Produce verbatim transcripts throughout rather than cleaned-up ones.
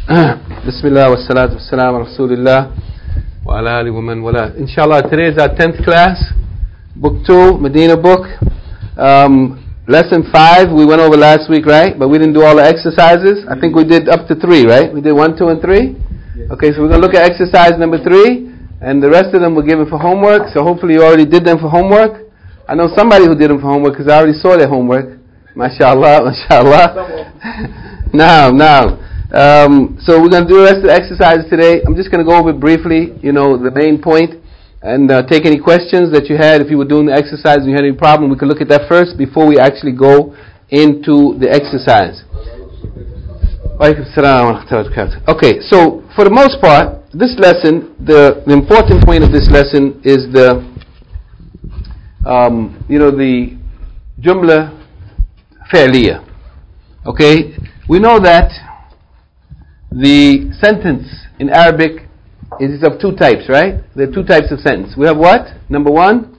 Bismillah wa salatu wa salam ala Rasulillah wa ala alihi wa man wala. Inshallah, today is our tenth class, book two, Medina book. Um, lesson five, we went over last week, right? But we didn't do all the exercises. I think we did up to three, right? We did one, two, and three? Okay, so we're going to look at exercise number three, and the rest of them were given for homework, so hopefully you already did them for homework. I know somebody who did them for homework because I already saw their homework. MashaAllah, MashaAllah. Now, now. Um, so we're going to do the rest of the exercises today. I'm just going to go over it briefly, you know, the main point, and uh, take any questions that you had. If you were doing the exercise and you had any problem, we could look at that first before we actually go into the exercise. Okay, so for the most part, this lesson, the, the important point of this lesson is the, um, you know, the Jumla Fi'liya. Okay, we know that the sentence in Arabic is of two types, right? There are two types of sentence. We have what? Number one,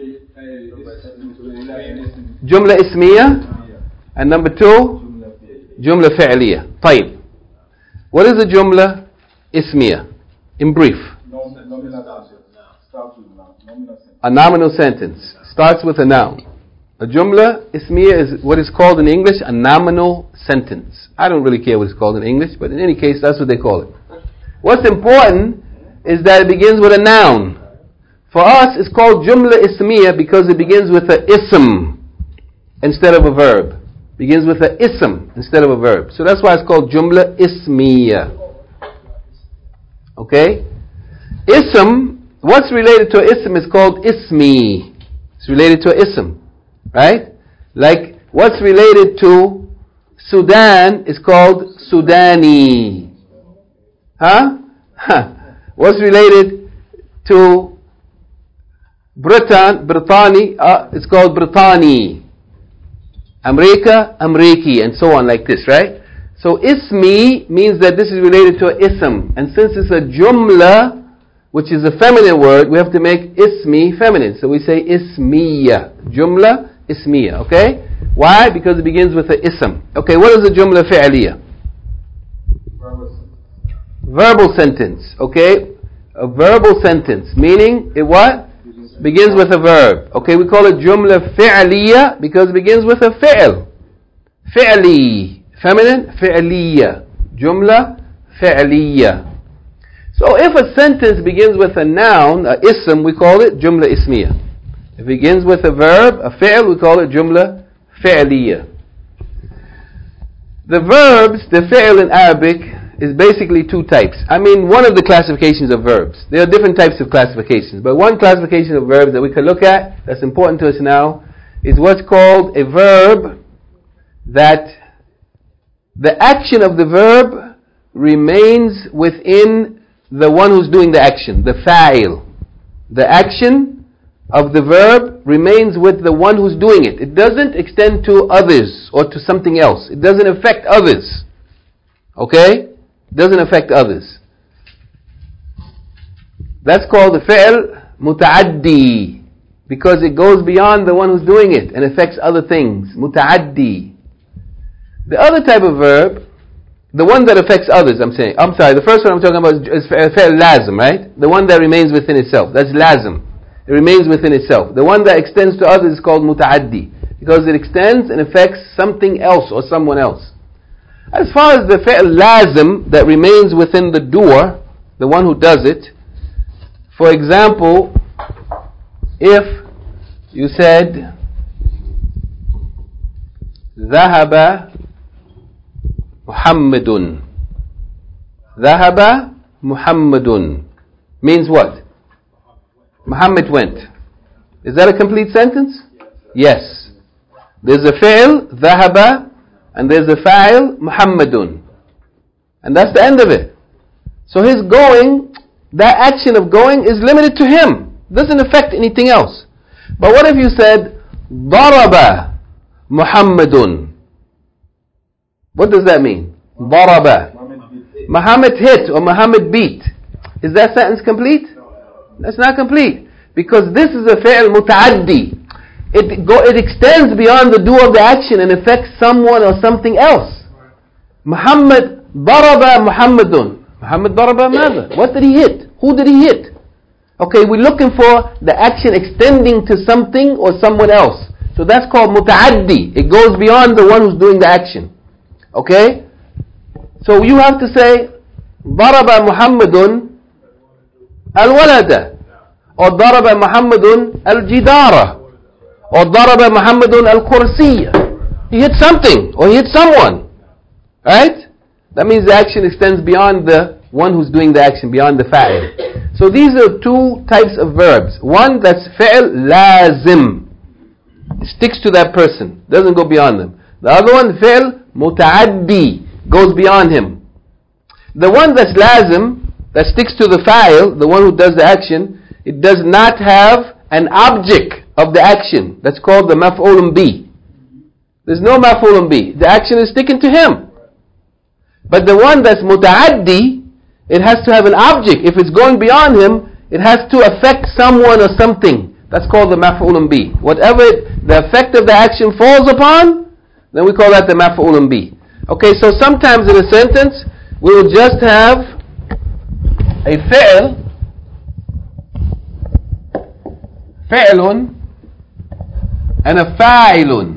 Jumla Ismiya, and number two, Jumla Fi'liya. طيب. What is a Jumla Ismiya? In brief. A nominal sentence. Starts with a noun. A Jumla Ismiya is what is called in English a nominal sentence. I don't really care what it's called in English, but in any case, that's what they call it. What's important is that it begins with a noun. For us, it's called Jumla Ismiya because it begins with a ism instead of a verb. Begins with a ism instead of a verb. So that's why it's called Jumla Ismiya. Okay? Ism, what's related to an ism is called ismi. It's related to an ism. Right? Like what's related to Sudan is called Sudani. Huh? What's related to Britain, Brittani, uh, it's called Brittani. America, Amriki, and so on like this, right? So ismi means that this is related to an ism. And since it's a jumla, which is a feminine word, we have to make ismi feminine. So we say ismiya. Jumla Ismiya, okay? Why? Because it begins with an ism. Okay, what is a Jumla Fi'liya? Verbal sentence, okay? A verbal sentence, meaning it what? Begins with a verb. Okay, we call it Jumla Fi'liya because it begins with a fi'l. Fi'li, feminine, Fi'liya. Jumla Fi'liya. So if a sentence begins with a noun, a ism, we call it Jumla Ismiya. If it begins with a verb, a fi'l, we call it Jumla Fi'liya. The verbs, the fi'l in Arabic, is basically two types. I mean, one of the classifications of verbs. There are different types of classifications, but one classification of verbs that we can look at, that's important to us now, is what's called a verb that the action of the verb remains within the one who's doing the action, the fa'il. The action of the verb remains with the one who's doing it. It doesn't extend to others or to something else. It doesn't affect others. Okay? It doesn't affect others. That's called the fi'l muta'addi because it goes beyond the one who's doing it and affects other things. Muta'addi. The other type of verb, the one that affects others, I'm saying. I'm sorry, the first one I'm talking about is fi'l lazim, right? The one that remains within itself. That's lazim. It remains within itself. The one that extends to others is called muta'addi because it extends and affects something else or someone else. As far as the fi'l lazim that remains within the doer, the one who does it, for example, if you said ذهب محمد, ذهب محمد means what? Muhammad went. Is that a complete sentence? Yes. There's a fi'l, ذهب, and there's a fa'il, Muhammadun. And that's the end of it. So his going, that action of going is limited to him. Doesn't affect anything else. But what if you said, ضرب Muhammadun? What does that mean? ضرب. Muhammad hit or Muhammad beat. Is that sentence complete? That's not complete. Because this is a fi'l muta'addi. It, go, it extends beyond the doer of the action and affects someone or something else. Muhammad ضرب محمد. Muhammad ضرب ماذا? What did he hit? Who did he hit? Okay, we're looking for the action extending to something or someone else. So that's called muta'addi. It goes beyond the one who's doing the action. Okay? So you have to say ضرب محمد الولد, or ضرب محمد الجدار, or ضرب محمد الكرسي. He hit something, or he hit someone. Right? That means the action extends beyond the one who's doing the action, beyond the fa'il. So these are two types of verbs. One that's fi'l lazim, it sticks to that person, doesn't go beyond them. The other one, fi'l muta'addi, goes beyond him. The one that's lazim, that sticks to the fa'il, the one who does the action, it does not have an object of the action. That's called the maf'ulun bi. There's no maf'ulun bi. The action is sticking to him. But the one that's muta'addi, it has to have an object. If it's going beyond him, it has to affect someone or something. That's called the maf'ulun bi. Whatever it, the effect of the action falls upon, then we call that the maf'ulun bi. Okay, so sometimes in a sentence, we will just have a fi'l, fi'lun, and a fa'ilun.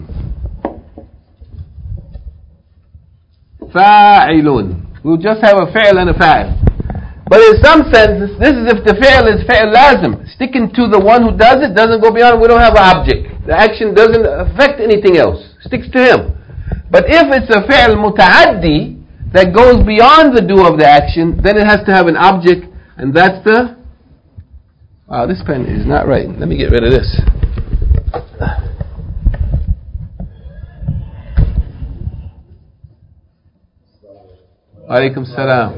Fa'ilun. We'll just have a fi'l and a fa'il. But in some senses, this is if the fi'l is fi'l lazim, sticking to the one who does it, doesn't go beyond, we don't have an object. The action doesn't affect anything else, sticks to him. But if it's a fi'l muta'addi, that goes beyond the do of the action, then it has to have an object, and that's the... Wow, this pen is not right. Let me get rid of this. Alaikum salam.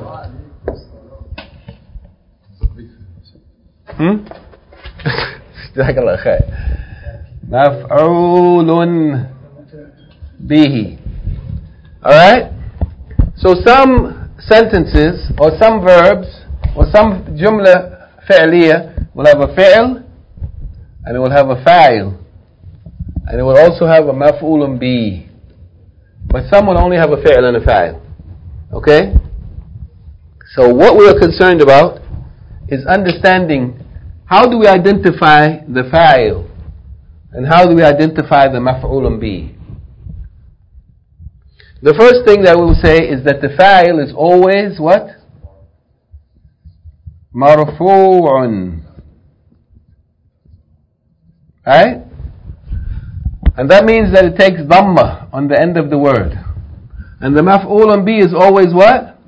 Hmm? Jazakallah khair. Maf'ulun bihi. Alright? So some sentences, or some verbs, or some jumla fi'liya will have a fi'l, and it will have a fa'il, and it will also have a maf'ulun bi. But some will only have a fi'l and a fa'il. Okay? So what we are concerned about is understanding how do we identify the fa'il and how do we identify the maf'ulun bi. The first thing that we will say is that the fa'il is always what? Marfu'un. Right? And that means that it takes dhamma on the end of the word. And the maf'ulun bi is always what?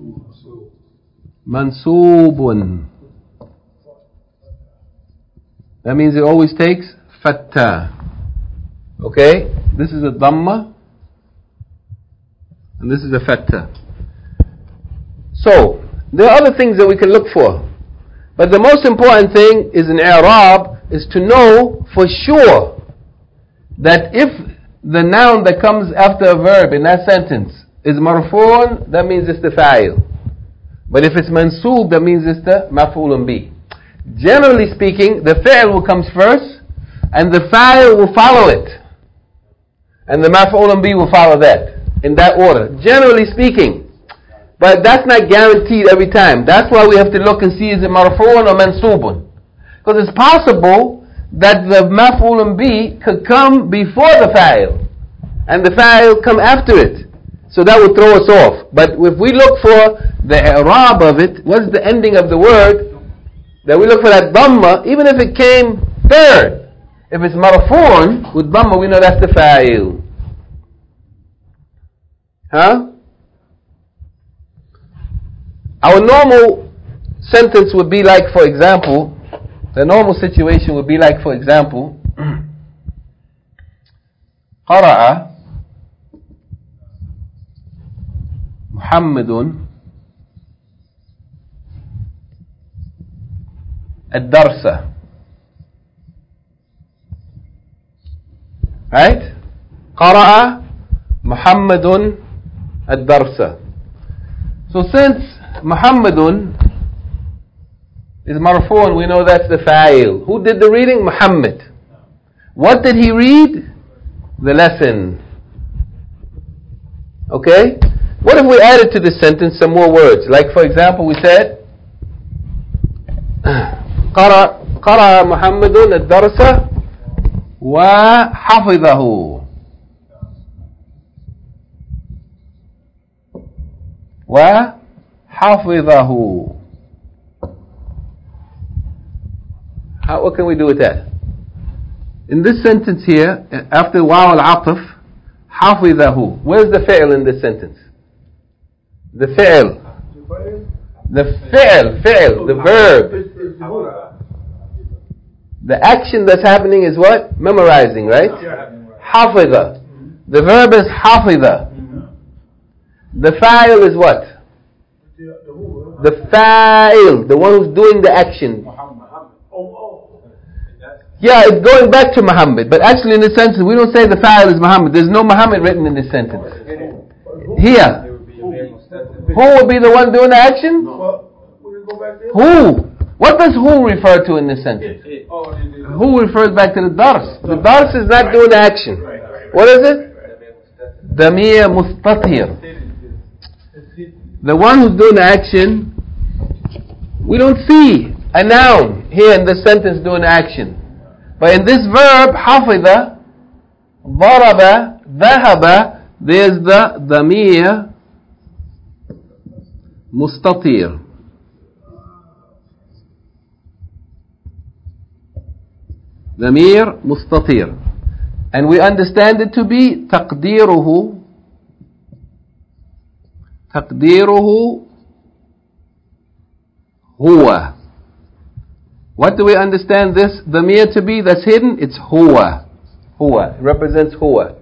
Mansubun. That means it always takes fatta. Okay? This is a dhamma, and this is a fatta. So, there are other things that we can look for. But the most important thing is in i'rab is to know for sure that if the noun that comes after a verb in that sentence is marfu'un, that means it's the fa'il. But if it's mansoob, that means it's the maf'ulun bi. Generally speaking, the fi'l will come first, and the fa'il will follow it. And the maf'ulun bi will follow that, in that order. Generally speaking. But that's not guaranteed every time. That's why we have to look and see is it marfu'un or mansubun. Because it's possible that the maf'ulun bi could come before the fa'il, and the fa'il come after it. So that would throw us off. But if we look for the i'rab of it, what's the ending of the word, that we look for that dhamma, even if it came third. If it's marfu'un with dhamma, we know that's the fa'il. Huh? Our normal sentence would be like, for example, the normal situation would be like, for example, قرأ محمد الدرس. Right? قرأ محمد الدرس. So since Muhammadun is marfu'un, we know that's the fa'il. Who did the reading? Muhammad. What did he read? The lesson. Okay? What if we added to this sentence some more words? Like for example, we said, قرأ قرأ محمد الدرس وحفظه. وحفظه. How, what can we do with that? In this sentence here, after واو العطف, حفظه. Where's the فعل in this sentence? The فعل. The فعل, فعل, the verb. The action that's happening is what? Memorizing, right? حفظ. The verb is حفظ. The fa'il is what? The fa'il, the one who's doing the action. Yeah, it's going back to Muhammad, but actually in this sentence we don't say the fa'il is Muhammad. There's no Muhammad written in this sentence. Here. Who will be the one doing the action? Who? What does who refer to in this sentence? Who refers back to the dars? The dars is not doing the action. What is it? Damir mustatir. The one who's doing the action, we don't see a noun here in this sentence doing the action. But in this verb, حفظ, ضرب, ذهب, there's the damir mustatir. Damir mustatir. And we understand it to be تقديره تقديره هو. What do we understand this damir to be that's hidden? It's huwa. Huwa. It represents huwa.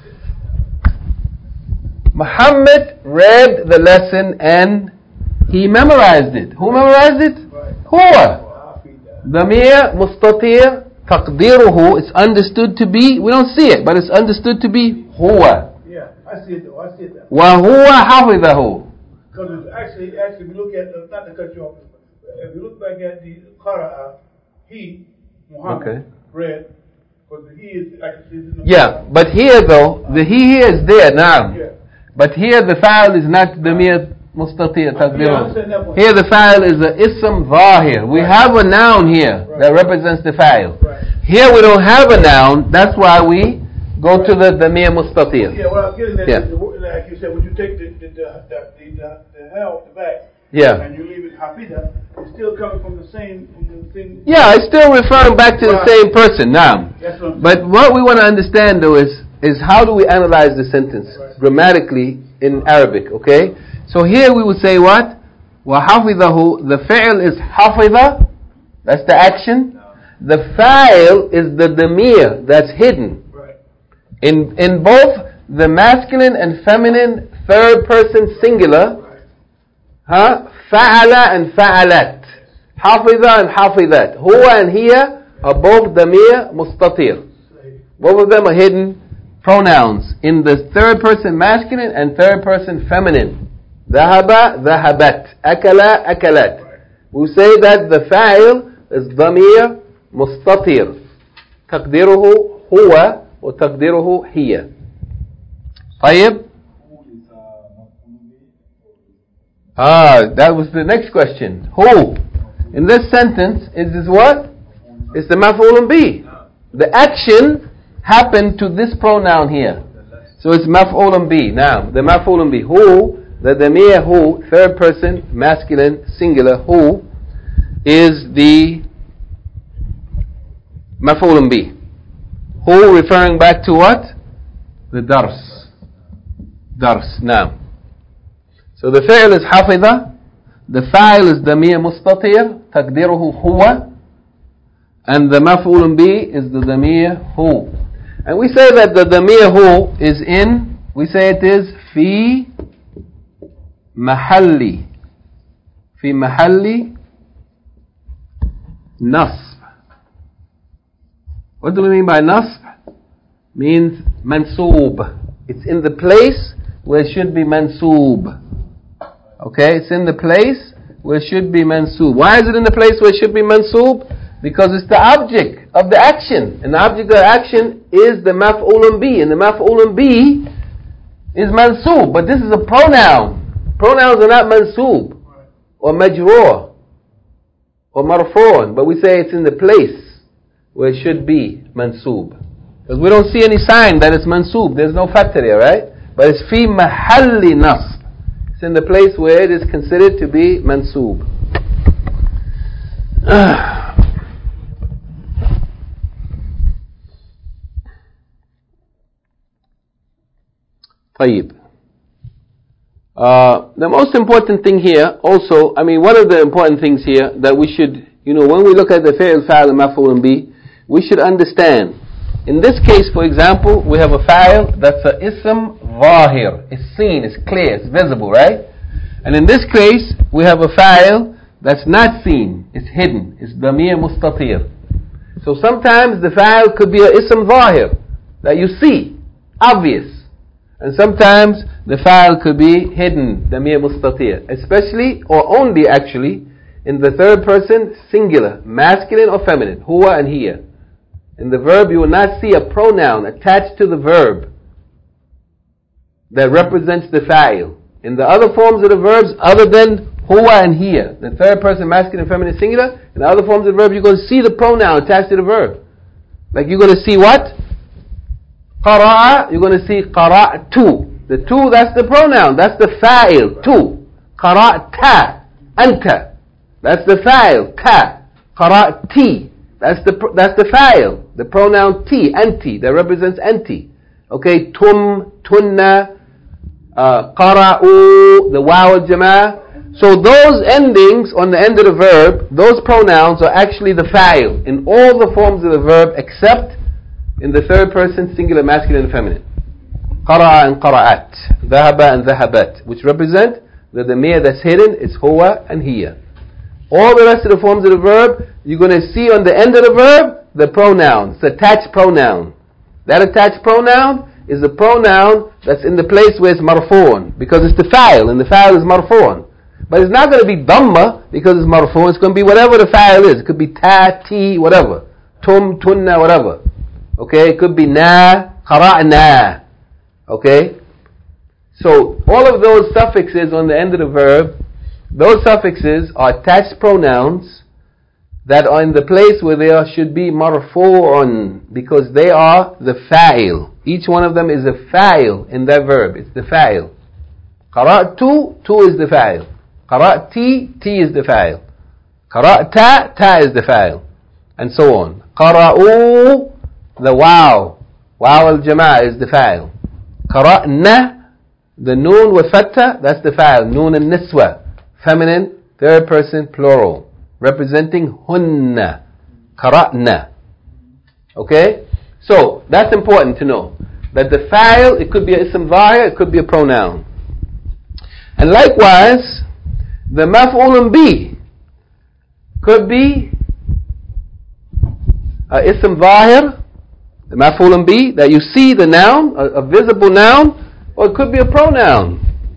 Muhammad read the lesson and he memorized it. Who memorized it? Huwa. Damir mustatir taqdiruhu. It's understood to be, we don't see it, but it's understood to be huwa. Yeah, I see it though, I see it. Wa huwa hafidahu. Because it's actually, actually, if you look at, uh, not to cut you off, if you look back at the qara'a, he, Muhammad, okay. read, because the he is actually... Yeah, but here though, the he here is there now. Yeah. But here the fa'il is not damir mustatir taqdiruhu. Yeah, here the fa'il is a ism zahir. We right. have a noun here right. that represents the fa'il. Right. Here we don't have a noun, that's why we go to the damir mustatir. Yeah, what I'm getting at yeah. is, like you said, when you take the the the the, the, the hell, the back, yeah. and you leave it hafida, it's still coming from the same, from the same... Yeah, it's still referring back to right. the same person now. That's what I'm but what we want to understand though is, is how do we analyze the sentence right. grammatically in Arabic, okay? So here we would say what? وَحَفِظَهُ. The fi'l is حَفِظَ, that's the action. The fa'il is the damir, that's hidden. Right. In in both the masculine and feminine third person singular, Right. huh? Fa'ala and fa'alat. Hafiza and hafizat. Huwa and hiya are both damir mustatir. Both of them are hidden pronouns in the third person masculine and third person feminine. Dhahaba, dhahabat. Akala, akalat. We say that the fa'il is damir mustatir. تقديره هو وتقديره هي. طيب. Ah, that was the next question. Who? In this sentence, is this what? It's the maf'ulun bi. The action happened to this pronoun here. So it's maf'ulun bi. Now, the maf'ulun bi. Who, the damir who, third person, masculine, singular, who, is the maf'ulun bi. Who referring back to what? The dars. Dars. Now. So the fi'l is حفظ, the fa'il is damir mustatir, تقديره هو, and the maf'ulun bi is the damir who. And we say that the damir who is in, we say it is fi mahalli, fi mahalli nasb. What do we mean by nasb? Means mansoob. It's in the place where it should be mansoob. Okay, it's in the place where it should be mansoob. Why is it in the place where it should be mansoob? Because it's the object of the action. And the object of the action is the maf'ulun bi. And the maf'ulun bi is mansoob, but this is a pronoun. Pronouns are not mansoob or majroor or marfoon, but we say it's in the place where it should be mansoob. Because we don't see any sign that it's mansoob. There's no fatha there, right? But it's fi mahalli nasb. It's in the place where it is considered to be mansoob. طيب. Uh, the most important thing here also, I mean one of the important things here that we should, you know, when we look at the fi'l, fa'il, and maf'ul bi, we should understand. In this case, for example, we have a fa'il that's a ism zahir. It's seen, it's clear, it's visible, right? And in this case, we have a fa'il that's not seen, it's hidden, it's damir mustatir. So sometimes the fa'il could be a ism zahir that you see, obvious. And sometimes the fa'il could be hidden, damir mustatir. Especially, or only actually, in the third person singular, masculine or feminine, huwa and hiya. In the verb, you will not see a pronoun attached to the verb that represents the fa'il. In the other forms of the verbs, other than huwa and hiya, the third person, masculine, feminine, singular, in the other forms of the verb, you're going to see the pronoun attached to the verb. Like you're going to see what? Qara'a, you're going to see qara'tu. The tu, that's the pronoun, that's the fa'il, tu. Qara'ta, anta. That's the fa'il, ta. Qara'ti, that's the that's the fa'il, the pronoun ti, anti, that represents anti. Okay, tum, tunna, uh, qara'u, the waw al-jama'ah. So those endings on the end of the verb, those pronouns are actually the fa'il in all the forms of the verb except in the third person singular, masculine and feminine. Qara'a and qara'at, dhahaba and dhahabat, which represent the damir that's hidden is huwa and hiya. All the rest of the forms of the verb, you're going to see on the end of the verb the pronoun, it's attached pronoun. That attached pronoun is the pronoun that's in the place where it's marfoon, because it's the fa'il, and the fa'il is marfoon. But it's not going to be dhamma because it's marfoon, it's going to be whatever the fa'il is. It could be ta, ti, whatever. Tum, tunna, whatever. Okay, it could be na, qara'na. Okay? So, all of those suffixes on the end of the verb, those suffixes are attached pronouns that are in the place where they are, should be marfu'un, because they are the fa'il. Each one of them is a fa'il in that verb. It's the fa'il. Qara'tu, tu is the fa'il. Qara'ti, ti is the fa'il. Qara'ta, ta is the fa'il. And so on. Qara'u, the waw, waw al-jama'ah is the fa'il. Qara'na, the noon with fatha, that's the fa'il. Noon al-niswa, feminine, third person, plural, representing hunna. Qara'na. Okay? So, that's important to know. That the fa'il, it could be a ism zahir, it could be a pronoun. And likewise, the maf'ulun bi could be a ism zahir, the maf'ulun bi, that you see the noun, a, a visible noun, or it could be a pronoun.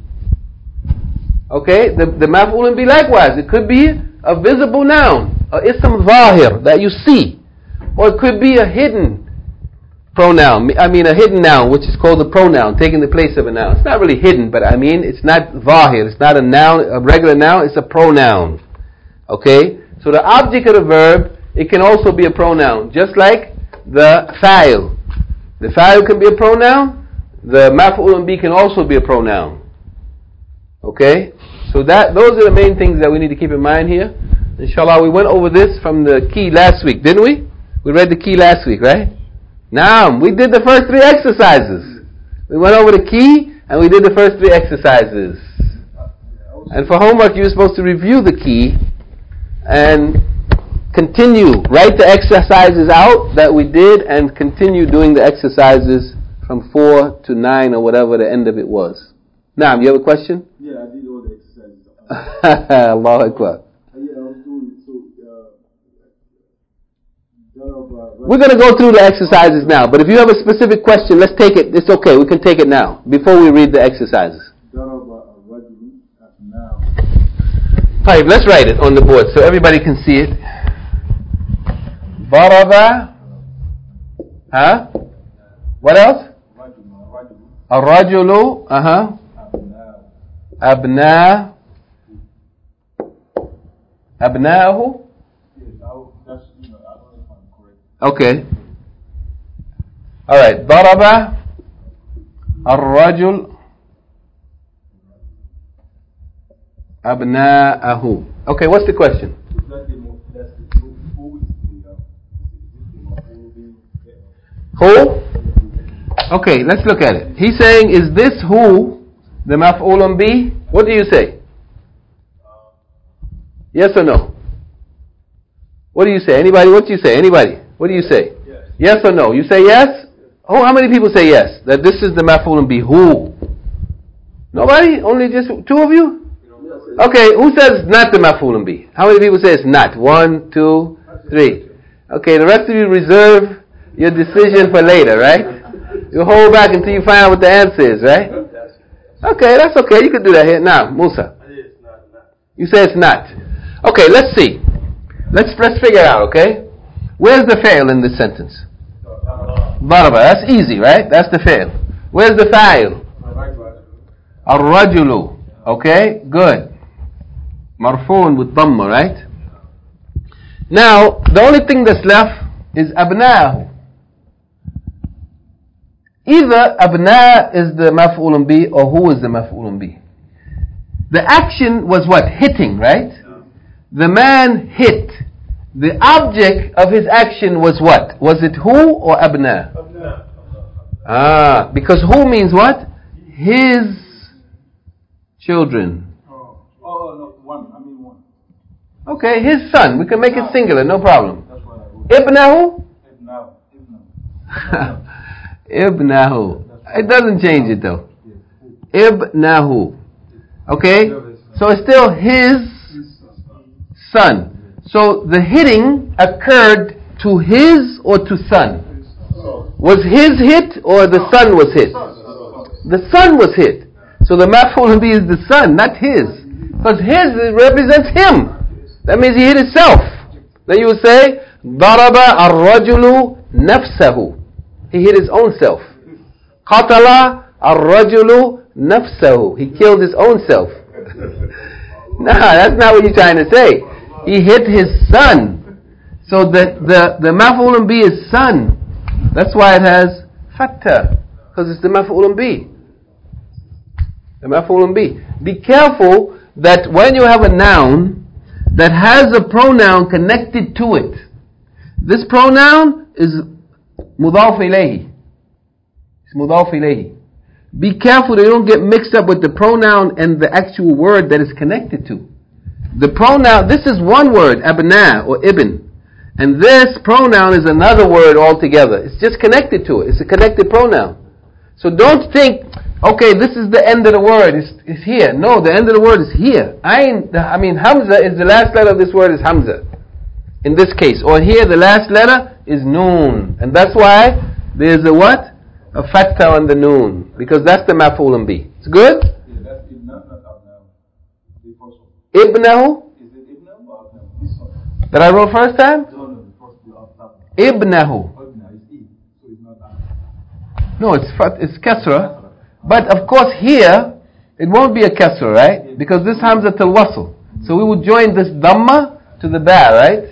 Okay, the, the maf'ulun bi likewise, it could be a visible noun, a ism zahir, that you see, or it could be a hidden pronoun, I mean a hidden noun, which is called a pronoun, taking the place of a noun. It's not really hidden, but I mean, it's not zahir, it's not a noun, a regular noun, it's a pronoun. Okay, so the object of the verb, it can also be a pronoun, just like the fa'il. The fa'il can be a pronoun, the maf'ulun bi can also be a pronoun. Okay, so that those are the main things that we need to keep in mind here. Inshallah, we went over this from the key last week, didn't we? We read the key last week, right? Now, we did the first three exercises. We went over the key and we did the first three exercises. And for homework, you're supposed to review the key and continue, write the exercises out that we did and continue doing the exercises from four to nine or whatever the end of it was. Now, you have a question? Yeah, I did all the exercises. Allahu Akbar. Yeah, I was doing it. So, uh, we're going to go through the exercises now, but if you have a specific question, let's take it. It's okay, we can take it now, before we read the exercises. Right, let's write it on the board so everybody can see it. Daraba. Huh? What else? الرجل uh-huh أبناء أبناءه. Okay. All right. ضرب الرجل أبناءه. Okay, what's the question? Who? Okay, let's look at it. He's saying, is this who the maf'ulun bi? What do you say? Yes or no? What do you say? Anybody? What do you say? Anybody? What do you say? Yes, yes or no? You say yes? Oh, how many people say yes? That this is the maf'ulun bi? Who? Nobody? Only just two of you? Okay, who says not the maf'ulun bi? How many people say it's not? One, two, three. Okay, the rest of you reserve your decision for later, right? You hold back until you find out what the answer is, right? Okay, that's okay. You can do that here. Now, Musa. You say it's not. Okay, let's see. Let's let's figure it out, okay? Where's the fa'il in this sentence? Daraba. That's easy, right? That's the fa'il. Where's the fa'il? Ar-rajulu. Okay, good. Marfu'un with dhamma, right? Now, the only thing that's left is abna'ahu. Either abna is the maf'ulun bi or who is the maf'ulun bi. The action was what? Hitting, right? The man hit. The object of his action was what? Was it who or abna? Abna. Ah, because who means what? His children. Oh, oh no, one. I mean one. Okay, his son. We can make it singular, no problem. Ibnahu? Ibnahu. Ibnahu. Ibnahu. It doesn't change it though. Ibnahu. Okay? So it's still his son. So the hitting occurred to his or to son? Was his hit or the son was hit? The son was hit. So the maf'ul bi is the son, not his. Because his represents him. That means he hit himself. Then you would say, ضَرَبَ الرَّجُلُ نَفْسَهُ. He hit his own self. قَتَلَ الرَّجُلُ نَفْسَهُ. He killed his own self. Nah, that's not what you're trying to say. He hit his son. So the, the, the maf'ulun bi is son. That's why it has fatha. Because it's the maf'ulun bi. The maf'ulun bi. Be careful that when you have a noun that has a pronoun connected to it, this pronoun is mudaf ilayhi. It's mudaf ilayhi. Be careful that you don't get mixed up with the pronoun and the actual word that it's connected to. The pronoun, this is one word, abna or ibn. And this pronoun is another word altogether. It's just connected to it. It's a connected pronoun. So don't think, okay, this is the end of the word. It's, it's here. No, the end of the word is here. Ayn, I mean, Hamza is the last letter of this word is Hamza. In this case. Or here, the last letter is Noon. And that's why there's a what? A fatha on the Noon. Because that's the maf'ulun bi. It's good? Yeah, that's Ibn, not Abnahu. The first one. Ibnahu? Is it Ibn or Abnahu? This one. That I wrote first time? No, no, the first one. Abnahu. Ibnahu. Ibn is E, so it's not Abnahu. No, it's fat, it's kasra. But of course here, it won't be a kasra, right? Because this hamza til wasl. So we would join this dhamma to the ba, right?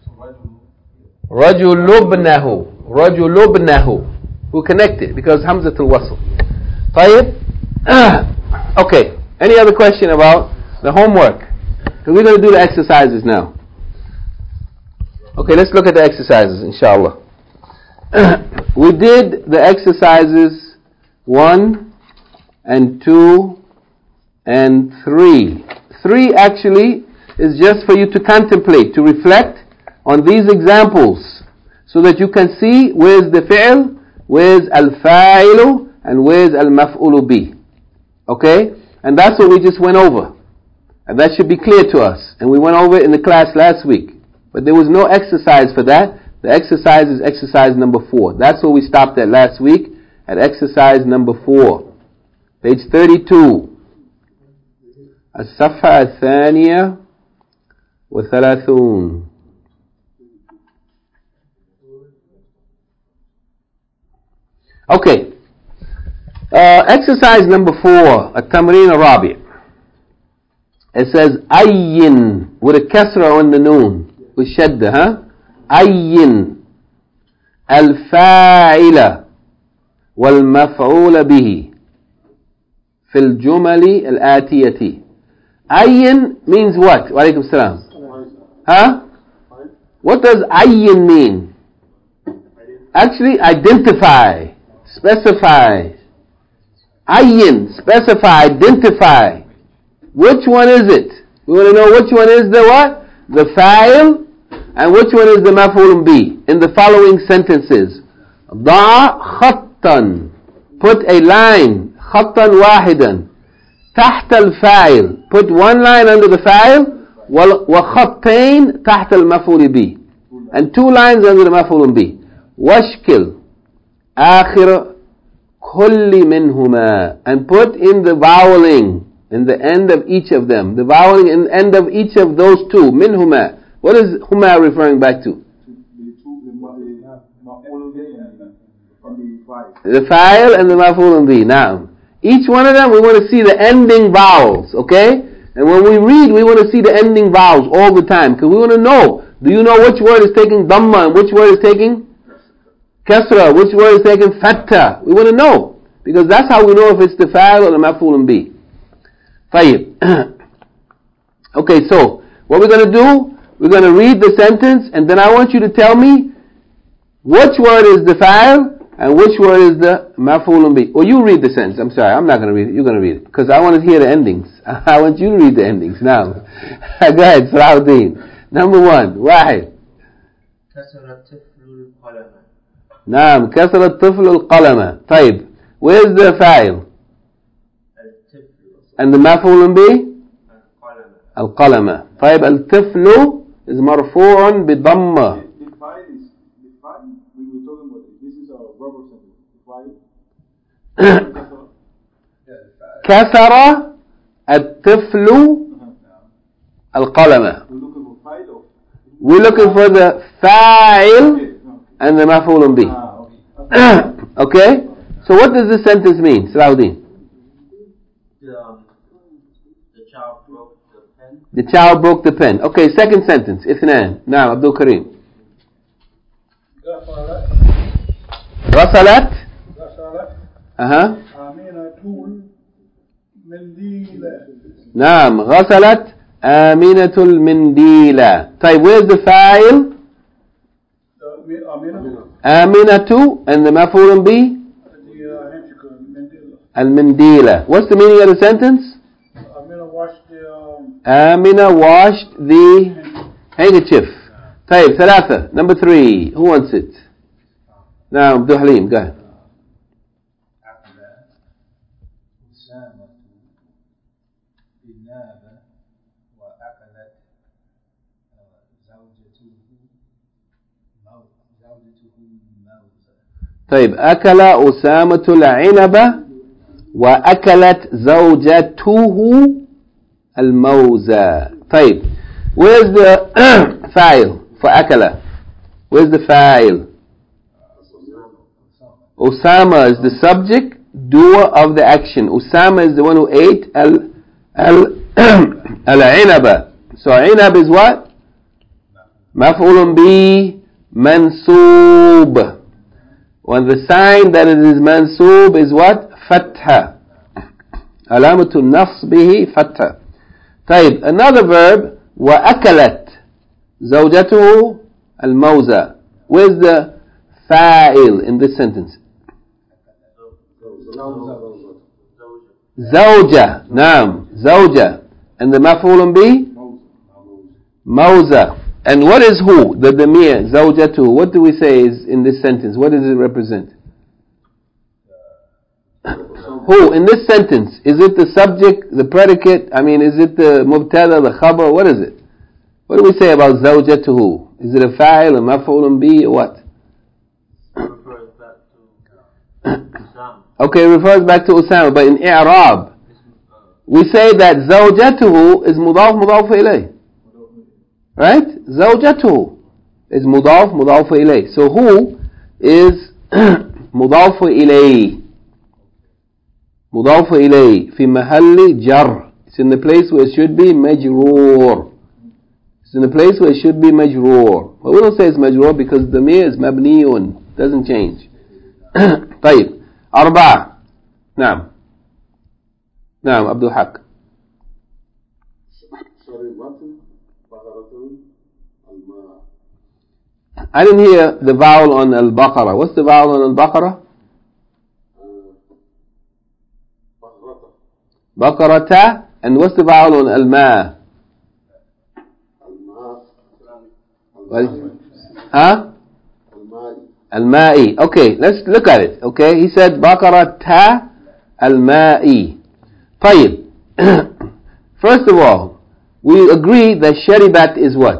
Rajulubnahu. Rajulubnahu. We'll connect it because hamza til wasl. طيب? Okay. Any other question about the homework? Because we're going to do the exercises now. Okay, let's look at the exercises, inshallah. We did the exercises one and two and three. Three actually is just for you to contemplate, to reflect on these examples so that you can see where's the fi'l, where's al-fa'ilu, and where's al-maf'ulu bi. Okay? And that's what we just went over. And that should be clear to us. And we went over it in the class last week. But there was no exercise for that. The exercise is exercise number four. That's where we stopped at last week, at exercise number four. Page thirty-two. الصفحة الثانية وثلاثون. Okay. Uh, exercise number four, التمرين الرابع. It says أين with a كسرة on the noon والشدة, huh? أين الفاعل والمفعول به في الجمل الآتية. أين means what? وعليكم السلام. Huh? What does أين mean? Actually, identify, specify. أين, specify, identify. Which one is it? We want to know which one is the what? The fa'il, and which one is the maf'ul bi in the following sentences. ضع خطا, put a line, خطا واحدا, تحت الفاعل, put one line under the fa'il, وخطين تحت المفعول به, and two lines under the maf'ul bi. واشكل آخر كل منهما, and put in the voweling in the end of each of them, the voweling in the end of each of those two, منهما. What is huma referring back to? The fa'il and the maf'ul bi. Now, each one of them we want to see the ending vowels, okay? And when we read, we want to see the ending vowels all the time, because we want to know, do you know which word is taking dhamma and which word is taking kasra, which word is taking fatta? We want to know, because that's how we know if it's the fa'il or the maf'ul bi. طيب. Okay, so what we're going to do, we're going to read the sentence, and then I want you to tell me which word is the fa'il and which word is the maf'ul bi. Or you read the sentence. I'm sorry, I'm not going to read it. You're going to read it, because I want to hear the endings. I want you to read the endings now. Go ahead, Salahuddin. Number one, واحد. كسر الطفل القلم. نعم, كسر الطفل القلم. طيب, where's the fa'il? And the maf'ul bi? القلم. طيب, الطفل is مرفوع بضمة. The file is, the file, we were talking about it. This is a rubber sentence. The file. كسر الطفل القلم. We're looking for the fa'il and the maf'ul bi. Okay? So what does this sentence mean, Salahuddin? The, um, the child broke the pen. The child broke the pen. Okay, second sentence. اثنان. نعم, عبد الكريم. غسلت. أها. نعم, غسلت آمنة المنديل. طيب, where's the fa'il? آمنة, and the maf'ul bi? المنديل. What's the meaning of the sentence? Amina washed the handkerchief. طيب, ثلاثة. Number three. Who wants it? Now, Abdul Halim, go ahead. طيب, أكل أسامة العنب وأكلت زوجته الموز. طيب, where's the fa'il for أكل? Where's the fa'il? Usama is the subject, doer of the action. Usama is the one who ate al al al-inaba. So inab is what? Maf'ulun bi mansoob. When the sign that it is mansoob is what? Fatha. Alamatu nasbihi fatha. طيب, another verb, وأكلت زوجته الموزة. Where's the fa'il in this sentence? زوجة. نعم, زوجة. And the maf'ul bi? Mawza. And what is who? The damir, zawjatu. What do we say is in this sentence? What does it represent? Who in this sentence? Is it the subject, the predicate? I mean, is it the mubtada, the khabar? What is it? What do we say about zawjatuhu? Is it a fa'il, a maf'ul bi, or what? Refers back to Usama. Okay, it refers back to Usama, but in i'rab, we say that zawjatuhu is mudaf mudaf ilayh. Right? Zawjatuhu is mudaf mudaf ilayh. So who is mudaf ilayh? مضاف إليه في محل جر. It's in the place where it should be مجرور. It's in the place where it should be مجرور. But we don't say it's مجرور because the damir is مبني. Doesn't change. طيب أربعة. نعم نعم عبد الحق. I didn't hear the vowel on al-Baqarah. What's the vowel on al-Baqarah? Baqarata. And what's the vowel on al-Ma? Huh? Al-Ma'i. Okay, let's look at it. Okay, he said Baqarata al-Ma'i. طيب. First of all, we agree that sharibat is what?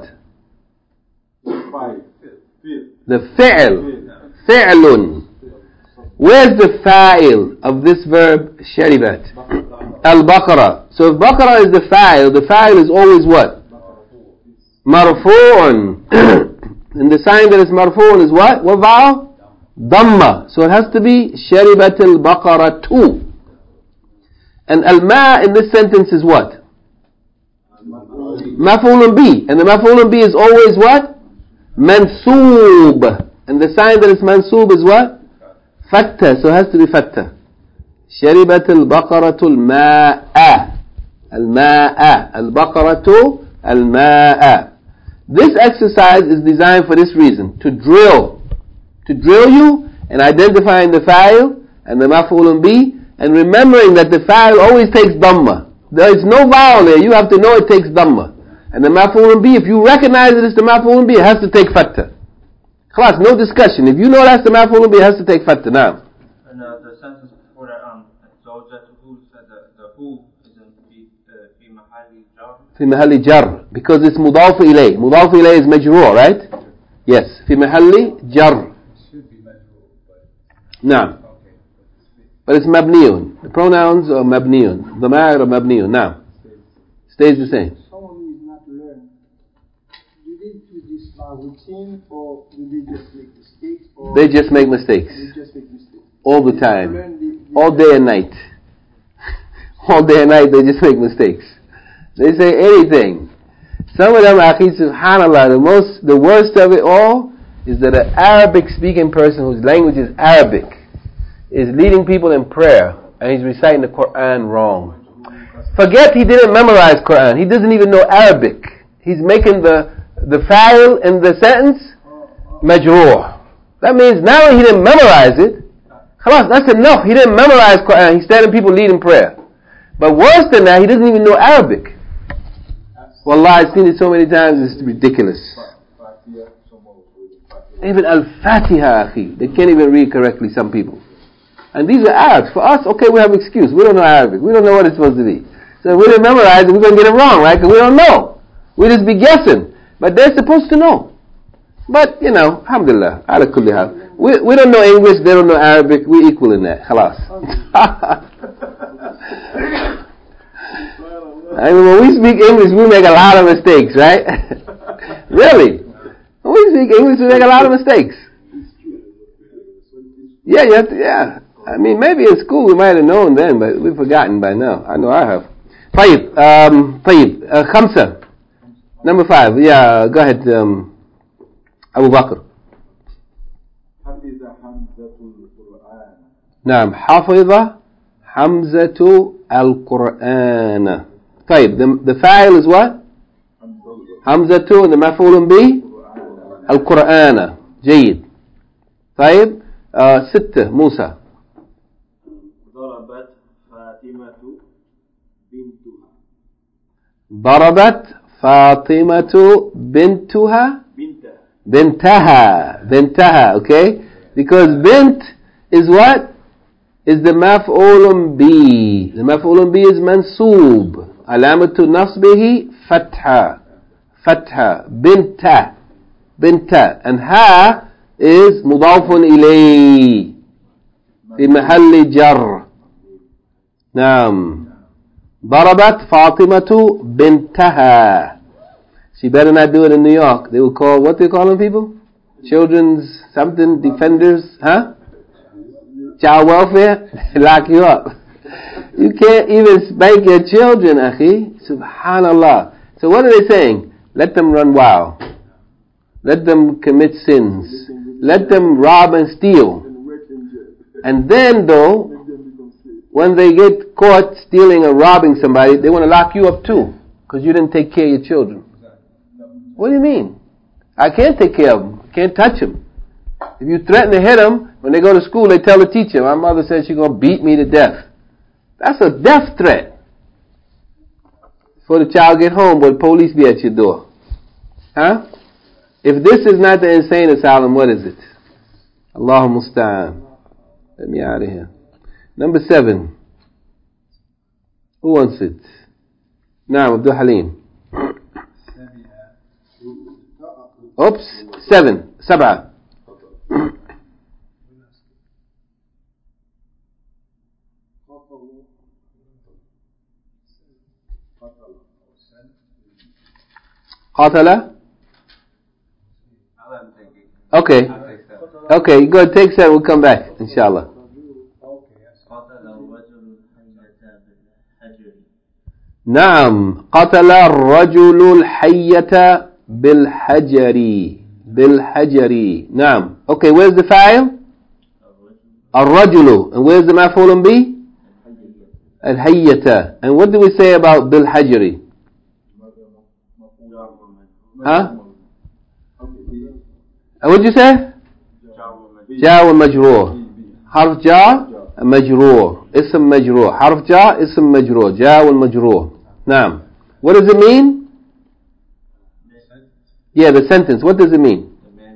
The fi'l. Fi'lun. Where's the fa'il of this verb sharibat? Al-Baqarah. So if Baqarah is the fa'il, the fa'il is always what? Marfu'un. And the sign that is marfu'un is what? What vowel? Dhamma. So it has to be sharibat al-Baqarah too. And al-ma in this sentence is what? Maf'ulun bi. And the maf'ulun bi is always what? Mansoob. And the sign that is mansoob is what? Fatta. So it has to be fatta. Sharibat al-baqaratu al-ma'a. Al-ma'a. Al-baqaratu al-ma'a. This exercise is designed for this reason. To drill. To drill you in identifying the fa'il and the maf'ulun bi and remembering that the fa'il always takes dhamma. There is no vowel there. You have to know it takes dhamma. And the maf'ulun bi, if you recognize it as the maf'ulun bi, it has to take fatta. Khalas, no discussion. If you know that's the maf'ulun bi, it has to take fatta. Now. And uh, the sentence before that, um, Zawjatuhu said the, the who is in fi mahalli jar. Fi mahalli jar. Because it's mudaf ilay. Mudaf ilay is majroor, right? Yes. Fi mahalli jar. Should be majroor, but... Now. But it's mabniyun. The pronouns are mabniyun. The ma'ir are mabniyun. Now. Stays the same. Routine, or do they just make mistakes? Or they just make mistakes. They just make mistakes. All the time. The, the all day and night. All day and night they just make mistakes. They say anything. Some of them, akhi, subhanAllah, the most, the worst of it all is that an Arabic speaking person whose language is Arabic is leading people in prayer and he's reciting the Quran wrong. Forget he didn't memorize Quran. He doesn't even know Arabic. He's making the the fa'il in the sentence majroor. That means now he didn't memorize it. Khalas, that's enough. He didn't memorize Quran. He's standing people leading prayer. But worse than that, he doesn't even know Arabic. Wallah, I've seen it so many times, it's ridiculous. Even Al-Fatiha, akhi, they can't even read correctly, some people. And these are Arabs. For us, okay, we have excuse. We don't know Arabic. We don't know what it's supposed to be. So if we didn't memorize it, we're going to get it wrong, right? Because we don't know. We just be guessing. But they're supposed to know. But, you know, alhamdulillah, ala kulli hal. We, we don't know English, they don't know Arabic, we're equal in that. Khalas. I mean, when we speak English, we make a lot of mistakes, right? Really. When we speak English, we make a lot of mistakes. Yeah, you have to, yeah. I mean, maybe in school we might have known then, but we've forgotten by now. I know I have. طيب, um, طيب, uh, خمسة. Number five, yeah, go ahead, um, Abu Bakr. نعم, حفظ حمزة القرآن. طيب, the, the fa'il is what? حمزة, and the مفعول به القرآن. جيد. طيب, uh, ستة, موسى. ضربت فاطمة بنتها. ضربت فاطمة بنتها بنتها بنتها okay, because bint is what? Is the maf'ulun bi. The maf'ulun bi is mansoob. Alamatu nasbihi fatha. Fatha. Binta. Binta. And ha is mudafun ilay. Fi mahalli jar. Naam. ضربت فاطمة بنتها. She better not do it in New York. They will call, what they calling people? Children's something defenders, huh? Child welfare? They lock you up. You can't even spank your children, akhi. Subhanallah. So what are they saying? Let them run wild. Let them commit sins. Let them rob and steal. And then though, when they get caught stealing or robbing somebody, they want to lock you up too. Because you didn't take care of your children. What do you mean? I can't take care of them. I can't touch them. If you threaten to hit them, when they go to school, they tell the teacher, my mother said she's going to beat me to death. That's a death threat. Before the child get home, will the police be at your door? Huh? If this is not the insane asylum, what is it? Allahu musta'an. Let me out of here. Number seven. Who wants it? Naam, Abdul Halim. Oops, seven. Sab'a. Qatala? Okay. Okay, go ahead, take seven, we'll come back, inshallah. نعم قتل الرجل الحية بالحجر بالحجر نعم. Okay, where's the file? الرجل. And where's the مفعول به? الحية. And what do we say about بالحجر? Huh? What did you say? جار ومجرور. حرف جار مجرور. اسم مجرور. حرف جار اسم مجرور. جار والمجرور. نعم. What does it mean? Yeah, the sentence. What does it mean?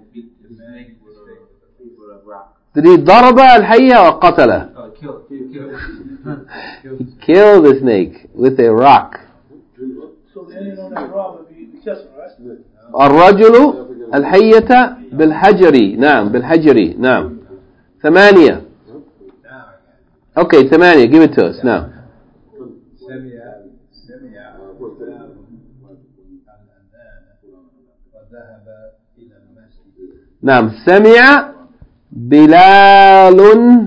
Did he ضرب الحية or قتله? He killed the snake with a rock. So the ending on that rock would be the kisser, right? الرجل الحية بالحجر. نعم بالحجر. نعم. ثمانية. Okay, ثمانية. Give it to us now. نعم. سمع بلال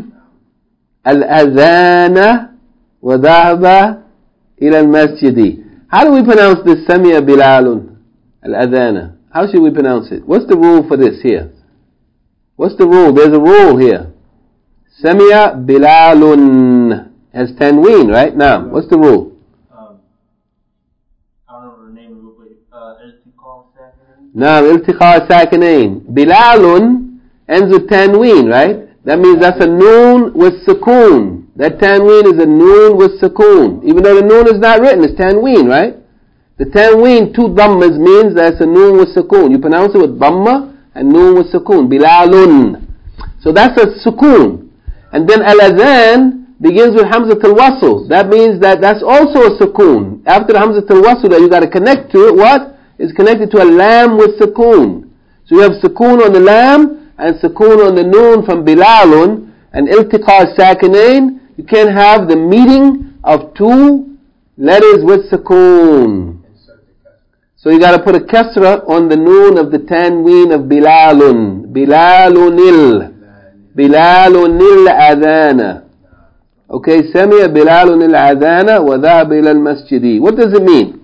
الأذان وذهب إلى المسجد. How do we pronounce this? سمع بلال الأذان. How should we pronounce it? What's the rule for this here? What's the rule? There's a rule here. سمع بلال has tanween, right? Now, what's the rule? Um, I don't know the name of it, but uh, iltiqa sakinain. Now, iltiqa sakinain. Bilalun ends with tanween, right? That means that's a noon with sukoon. That tanween is a noon with sukoon. Even though the noon is not written, it's tanween, right? The tanween, two dhammas, means that's a noon with sukoon. You pronounce it with dhamma and noon with sukoon. Bilalun. So that's a sukoon. And then al-adhan begins with Hamzat al-Wasl. That means that that's also a sukoon. After the Hamzat al-Wasl that you got to connect to it, what? Is connected to a lam with sukoon. So you have sukoon on the lam and sukoon on the noon from Bilalun and iltiqa sakinain. You can't have the meeting of two letters with sukoon. So you got to put a kasra on the noon of the tanween of Bilalun. Bilalunil. Bilalunil adhana. Okay, سمع بلال الأذان وذهب إلى المسجد. What does it mean?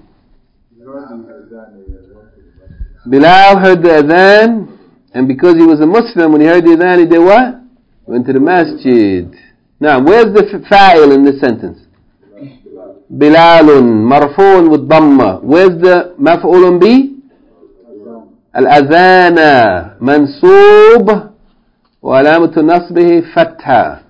Bilal heard the adhan, and because he was a Muslim, when he heard the adhan, he did what? He went to the masjid. Now, where's the fa'il in this sentence? Bilalun, marfoon with dhamma. Where's the maf'ulun bi? Al-adhana, mansoob, wa alamatu nasbihi fatha.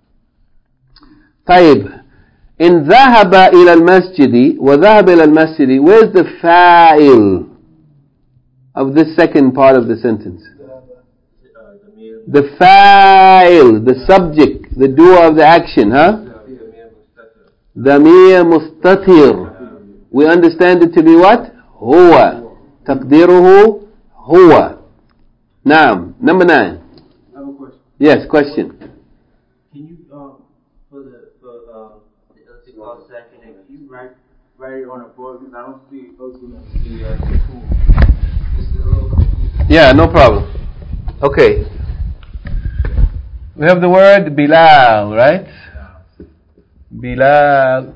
طيب إن ذهب إلى المسجد وذهب إلى المسجد, where's the fa'il of this second part of the sentence? The fa'il, the subject, the doer of the action, huh? Damir mustatir. We understand it to be what? Huwa. Taqdiruhu huwa. Naam. Number nine. I have a question. Yes, question. Can you, um, for the, for, um, the iltiqa sakinain, can you write, write it on a board? Because I don't see it goes in the, uh, school. It's a little confusing. Yeah, no problem. Okay. We have the word Bilal, right? Bilalun.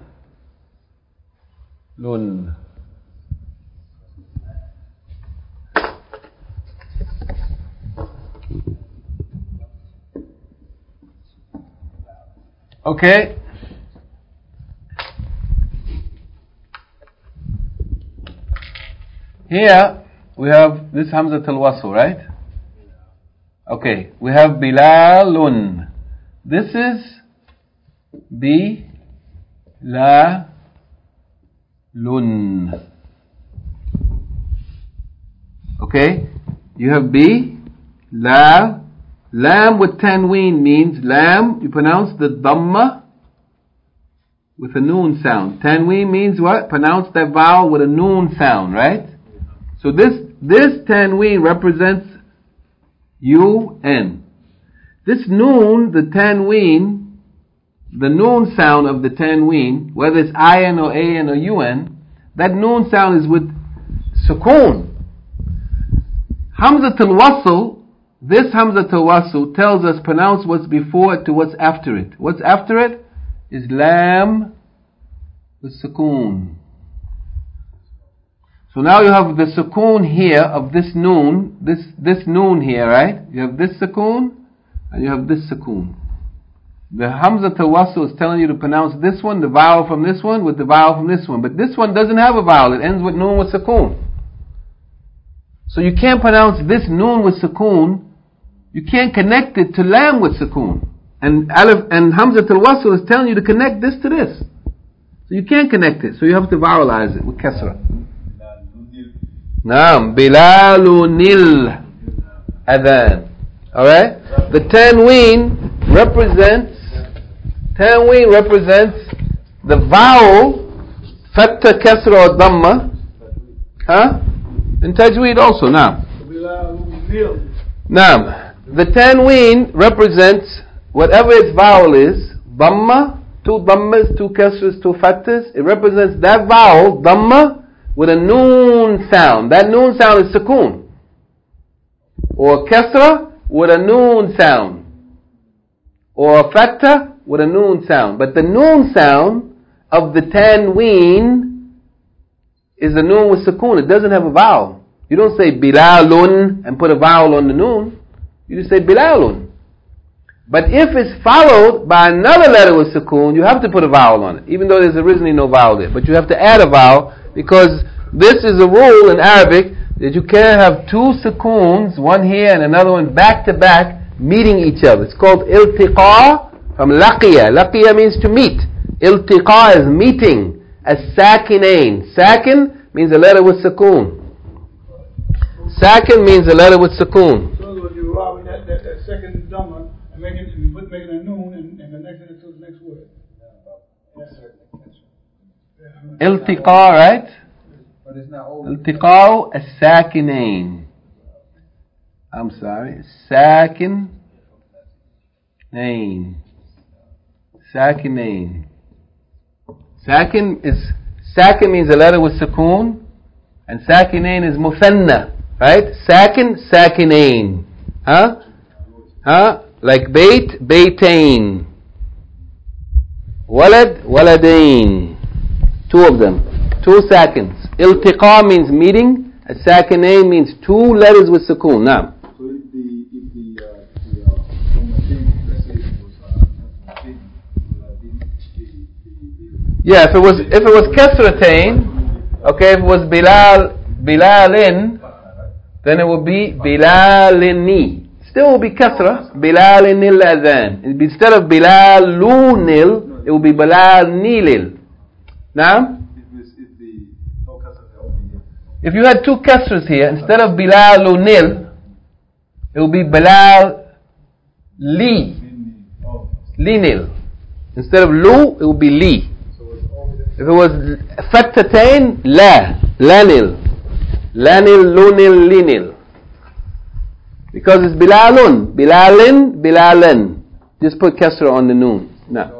Okay. Here we have this Hamzat al-Wasl, right? Okay, we have Bilalun. This is Bilalun. Okay, you have B, La. Lam with tanween means lam, you pronounce the dhamma with a noon sound. Tanween means what? Pronounce that vowel with a noon sound, right? So this this tanween represents U-N. This noon, the tanween, the noon sound of the tanween, whether it's I-N or A-N or U-N, that noon sound is with sukoon. Hamzat al-Wasl, this Hamzat al-Wasl tells us pronounce what's before it to what's after it. What's after it is lam with sukoon. So now you have the sukoon here of this noon, this this noon here, right? You have this sukoon and you have this sukoon. The Hamzat al-Wasl is telling you to pronounce this one, the vowel from this one, with the vowel from this one. But this one doesn't have a vowel, it ends with noon with sukoon. So you can't pronounce this noon with sukoon, you can't connect it to lam with sukoon. And Alif and Hamzat al-Wasl is telling you to connect this to this. So you can't connect it, so you have to vowelize it with kasra. Naam, Bilalunil Adhan. Alright? The tanween represents, tanween represents the vowel, fatta, kasra or dhamma. Huh? In tajweed also, naam. Naam. The tanween represents whatever its vowel is, dhamma, two dhammas, two kasras, two fattas. It represents that vowel, dhamma, with a noon sound. That noon sound is sukoon. Or kasra with a noon sound. Or fatta with a noon sound. But the noon sound of the tanween is a noon with sukoon. It doesn't have a vowel. You don't say bilalun and put a vowel on the noon. You just say bilalun. But if it's followed by another letter with sukoon, you have to put a vowel on it, even though there's originally no vowel there. But you have to add a vowel, because this is a rule in Arabic that you can't have two sukoons, one here and another one back to back, meeting each other. It's called iltiqa from laqiya. Laqiya means to meet. Iltiqa is meeting. As sakinain. Sakin means a letter with sukoon. Sakin means a letter with sukoon. You're robbing that, that, that second dhamma and making, and put, making a noon and, and the next to the next word. Iltiqa, right? Iltiqa as-sakinain. I'm sorry. Sakin. Nain. Sakinain. Sakin is, sakin means a letter with sukoon, and sakinain is muthanna, right? Sakin, sakinain. Huh? Huh? Like bait, baitain. Walad, waladain. Two of them. Two sakins. Iltiqa means meeting. As-sakinain means two letters with sukoon. Now. So if the, if the, uh, the, uh, from the thing, let's say it was, uh, thing, uh, the, the, the, yeah, if it was, if it was kasratain, okay, if it was Bilal, Bilalin, then it would be Bilalini. Still will be kasra, Bilalinil adhan. Instead of Bilalunil, it will be Bilalnilil. Now? If you had two kasras here, instead of Bilalunil, it will be Bilal Li. Linil. Instead of Lu, it will be Li. If it was Fattatain, La. Lanil. Lanil, Lunil, Linil. Because it's Bilalun. Bilalin, Bilalan. Just put kasra on the noon. Now.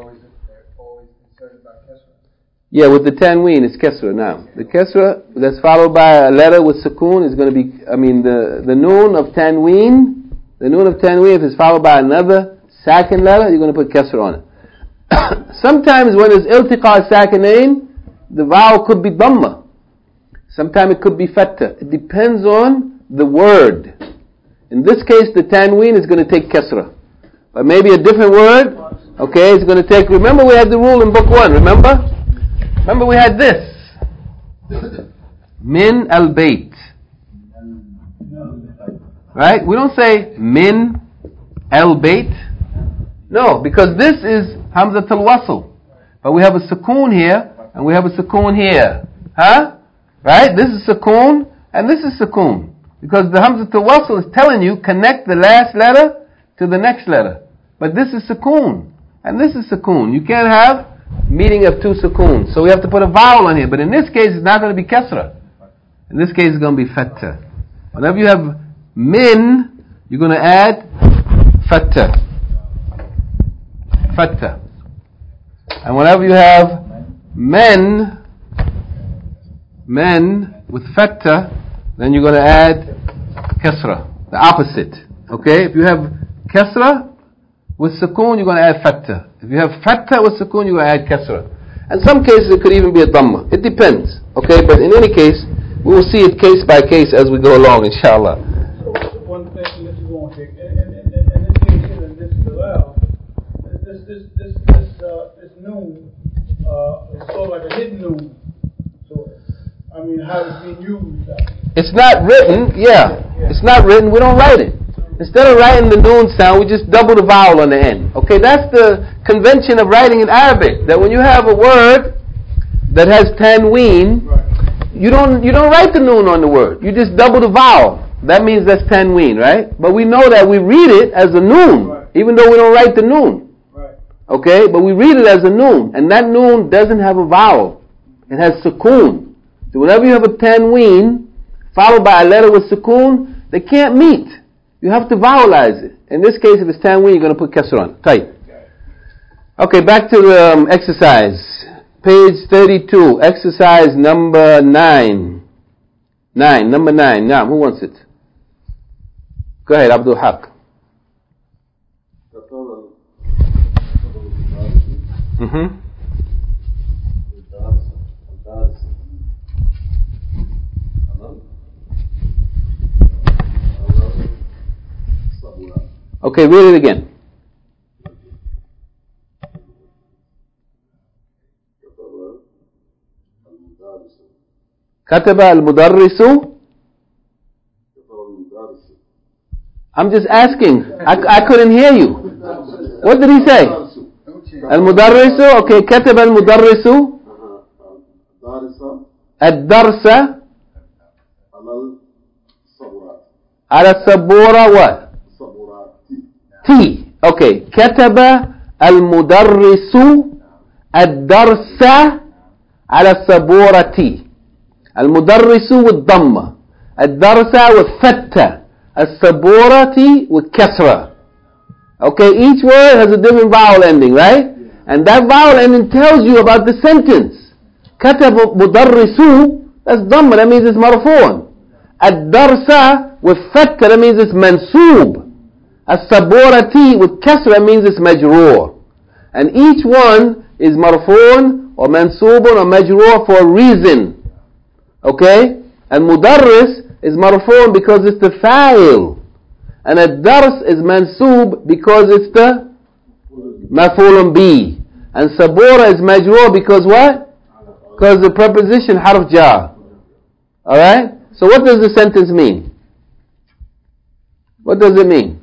Yeah, with the tanween, it's kasra now. The kasra that's followed by a letter with sukoon is going to be, I mean, the, the noon of tanween, the noon of tanween, if it's followed by another second letter, you're going to put kasra on it. Sometimes when it's iltiqa sakinain, the vowel could be dhamma. Sometimes it could be fatha. It depends on the word. In this case, the tanween is going to take kasra. But maybe a different word, okay, it's going to take... Remember we had the rule in book one, remember? Remember we had this. Min al-bayt. Right? We don't say min al-bayt. No, because this is Hamzat al-wasl. But we have a sukoon here, and we have a sukoon here. Huh? Right? This is sukoon, and this is sukoon. Because the Hamzat al-wasl is telling you, connect the last letter to the next letter. But this is sukoon, and this is sukoon. You can't have meeting of two sukoons. So we have to put a vowel on here. But in this case, it's not going to be kasra. In this case, it's going to be fatha. Whenever you have min, you're going to add fatha. Fatha. And whenever you have men, men with fatha, then you're going to add kasra. The opposite. Okay? If you have kasra with sukoon, you're going to add fatha. If you have fatha with sukoon, you're going to add kasra. In some cases, it could even be a dhamma. It depends. Okay? But in any case, we will see it case by case as we go along, inshallah. So, one thing that you want to take, and, and, and, and this case here, and this is allowed, this, this, this, this, uh, this noon, uh, is sort of like a hidden noon. So, I mean, how it's being used. Uh, it's not written, yeah. yeah. It's not written, we don't write it. Instead of writing the noon sound, we just double the vowel on the end. Okay, that's the convention of writing in Arabic. That when you have a word that has tanween, right. You don't you don't write the noon on the word. You just double the vowel. That means that's tanween, right? But we know that we read it as a noon, right. Even though we don't write the noon. Right. Okay? But we read it as a noon. And that noon doesn't have a vowel. It has sukoon. So whenever you have a tanween, followed by a letter with sukoon, they can't meet. You have to vowelize it. In this case, if it's tanween, you're going to put kasr on. Tight. Okay, back to the um, exercise. Page thirty-two, exercise number nine. Nine, number nine. Now, who wants it? Go ahead, Abdul Haq. Mm-hmm. Okay, read it again. كتب المدرس. I'm just asking. I, I couldn't hear you. What did he say? المدرس. Okay, كتب المدرس الدرس على السبورة what? T. Okay, كتب المدرس الدرس على السبورة T. المدرس والضمة الدرس والفتة السبورة والكسرة. Okay, each word has a different vowel ending, right? And that vowel ending tells you about the sentence. كتب مدرس, that's ضمة, that means it's مرفوع. الدرس والفتة, that means it's منصوب. السبورة والكسرة means it's مجرور. And each one is مرفوع or منصوب or مجرور for a reason. Okay? And mudarris is marfoon because it's the fa'il. And ad-dars is mansoob because it's the maf'ulun bi. And sabura is majroor because what? Because the preposition harf jar. Alright? So what does the sentence mean? What does it mean?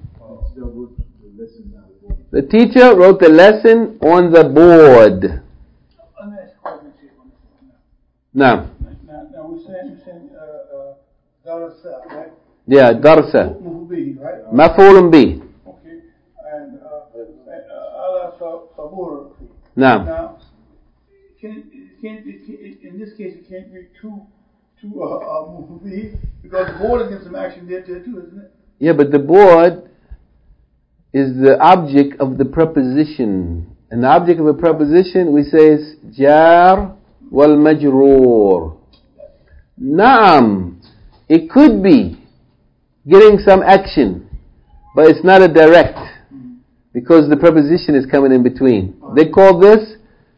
The teacher wrote the lesson on the board. Now. Right? Yeah, darsa. Right? Maf'ulun bi. Okay. And ala sabur. Now. Now, can can in this case it can't be two two uh bi because the board is getting some action there too, isn't it? Yeah, but the board is the object of the preposition, and the object of a preposition we say is jar wal majroor. Naam. It could be getting some action, but it's not a direct. because the preposition is coming in between. They call this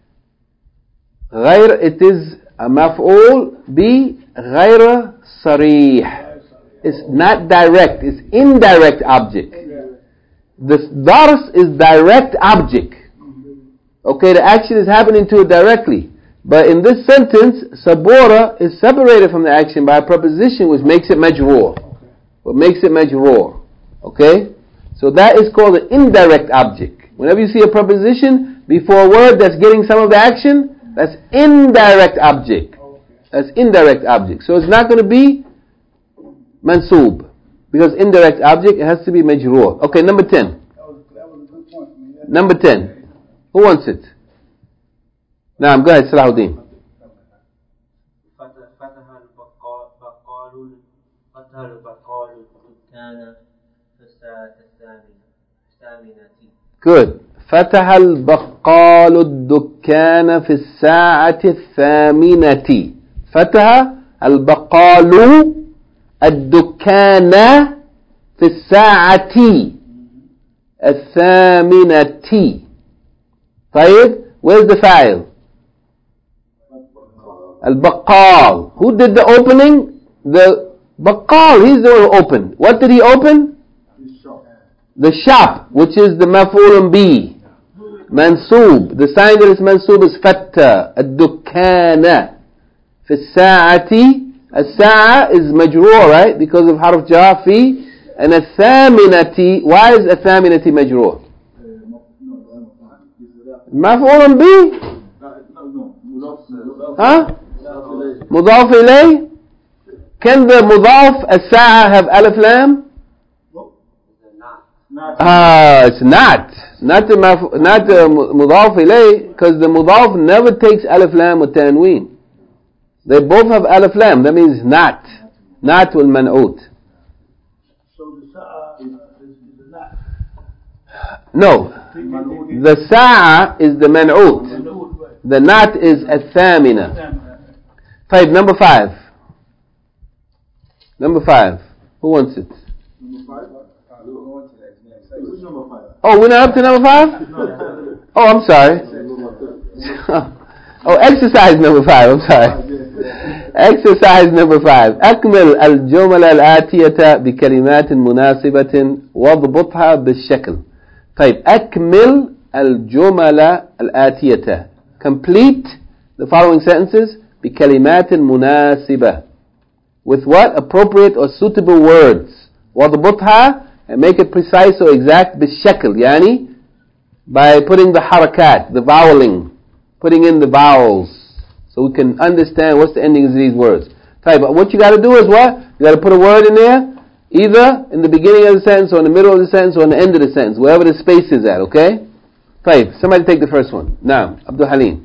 غير, it is a maf'ul bi غير صريح. It's not direct, it's indirect object. The dars is direct object. Okay, the action is happening to it directly. But in this sentence, sabora is separated from the action by a preposition which makes it majroor. What makes it majroor. Okay? So that is called an indirect object. Whenever you see a preposition before a word that's getting some of the action, that's indirect object. That's indirect object. So it's not going to be mansoob. Because indirect object, it has to be majroor. Okay, number ten. That was, that was a good point for me. Number ten. Who wants it? Naam, go ahead, Salahuddin. فتح البقال فتح البقال الدكان في الساعة الثامنة. Good. فتح البقال الدكان في الساعة الثامنة. فتح البقال الدكان في الساعة الثامنة. طيب, where's the file? Al-Baqal. Who did the opening? The Baqal, he's the one who opened. What did he open? The shop, which is the maf'ulun bi. Mansoob. The sign that is mansoob is fatta. Ad-dukkana. Fi as-sa'ati. As-sa'a is majroor, right? Because of harf jar fi. And as-thaminati. Why is as-thaminati majroor? Maf'ulun bi? Huh? Mudaf ilay? Can the mudaf as-sa'a have alif lam? Ah, it's not. Not the maf- not the mudaf ilay, because the mudaf never takes alif lam or tanween. They both have alif lam. That means not. Not wal man'ut. So the sa'a is, is, is not. No. The sa'a is the man'ut. The not is al-thamina. Five, number five. Number five. Who wants it? Number five? Number five. Oh, we're not up to number five? Oh, I'm sorry. Oh, exercise number five. I'm sorry. Exercise number five. أكمل الجمل الآتية بكلمات مناسبة واضبطها بالشكل. طيب, أكمل الجمل الآتية. Complete the following sentences بكلمات مناسبة. With what? Appropriate or suitable words. واضبطها, and make it precise or exact بالشكل, يعني by putting the harakat, the voweling, putting in the vowels, so we can understand what's the endings of these words. But what you got to do is what? You got to put a word in there, either in the beginning of the sentence, or in the middle of the sentence, or in the end of the sentence, wherever the space is at, okay? Five. Somebody take the first one. Now, Abdul Halim.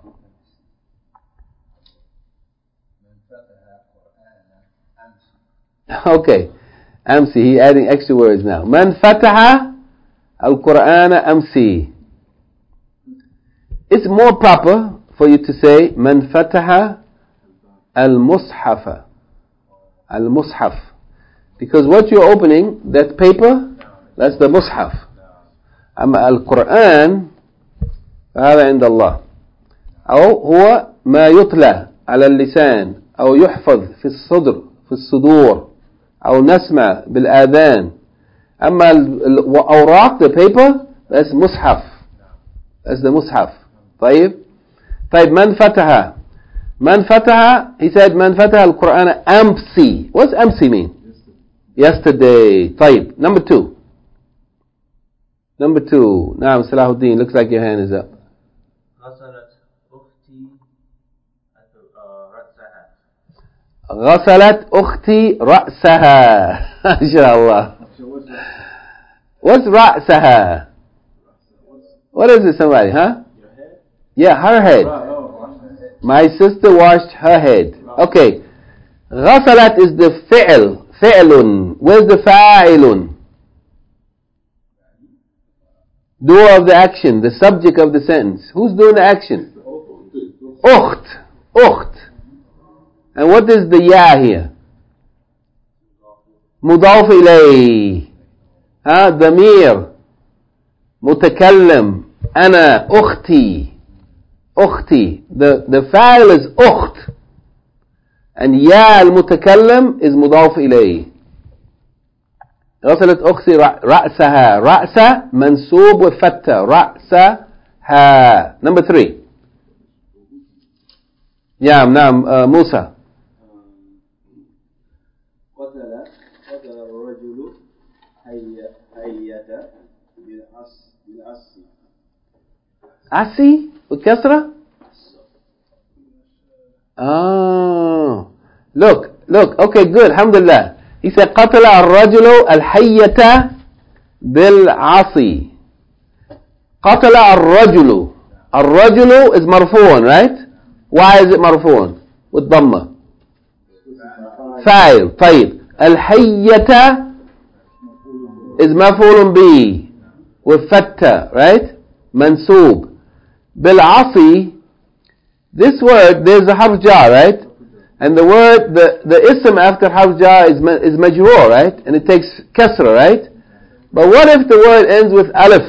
Okay. Amsi, he adding extra words now. Man fataha al-Qur'ana amsi. It's more proper for you to say Man fataha al-Mushafa. Al-Mushaf. Because what you're opening, that paper, that's the Mushaf. أما القرآن فهذا عند الله. أو هو ما يتلى على اللسان أو يحفظ في الصدر في الصدور أو نسمع بالآذان. أما الأوراق, the paper, that's مصحف. That's the مصحف. طيب طيب من فتح من فتح, he said من فتح القرآن أمسي. What's أمسي mean? Yesterday. طيب, number two. Number two. Naam, Salahuddin, looks like your hand is up. غسلت أختي رأسها. ما شاء الله. What's رأسها? What is it, somebody, huh? Yeah, her head. My sister washed her head. Okay. غسلت is the fi'l. فعل. Where's the فاعل? Doer of the action, the subject of the sentence. Who's doing the action? Ukht. Ukht. And what is the ya here? Mudaf ilay. Ha, damir. متكلم أنا أختي أختي. The, the file is أخت, and يا المتكلم is مضاف إليه. غسلت أختي رأسها. رأس منسوب وفتة. رأسها. Number three. نعم نعم uh, موسى. قتل قتل الرجل حية حية بالعص بالعص. عسي بالكسرة. Ah, look, look. Okay, good. Alhamdulillah. He said, قتل الرجل الحية بالعصي. قتل الرجل. الرجل is مرفوع, right? Why is it مرفوع? With ضمة. فاعل. طيب. الحية is مفعول به with فتة, right? منسوب. بالعصي. This word, there's a harf jar, right? And the word, the, the ism after harf jar is, is majroor, right? And it takes kasra, right? But what if the word ends with alif?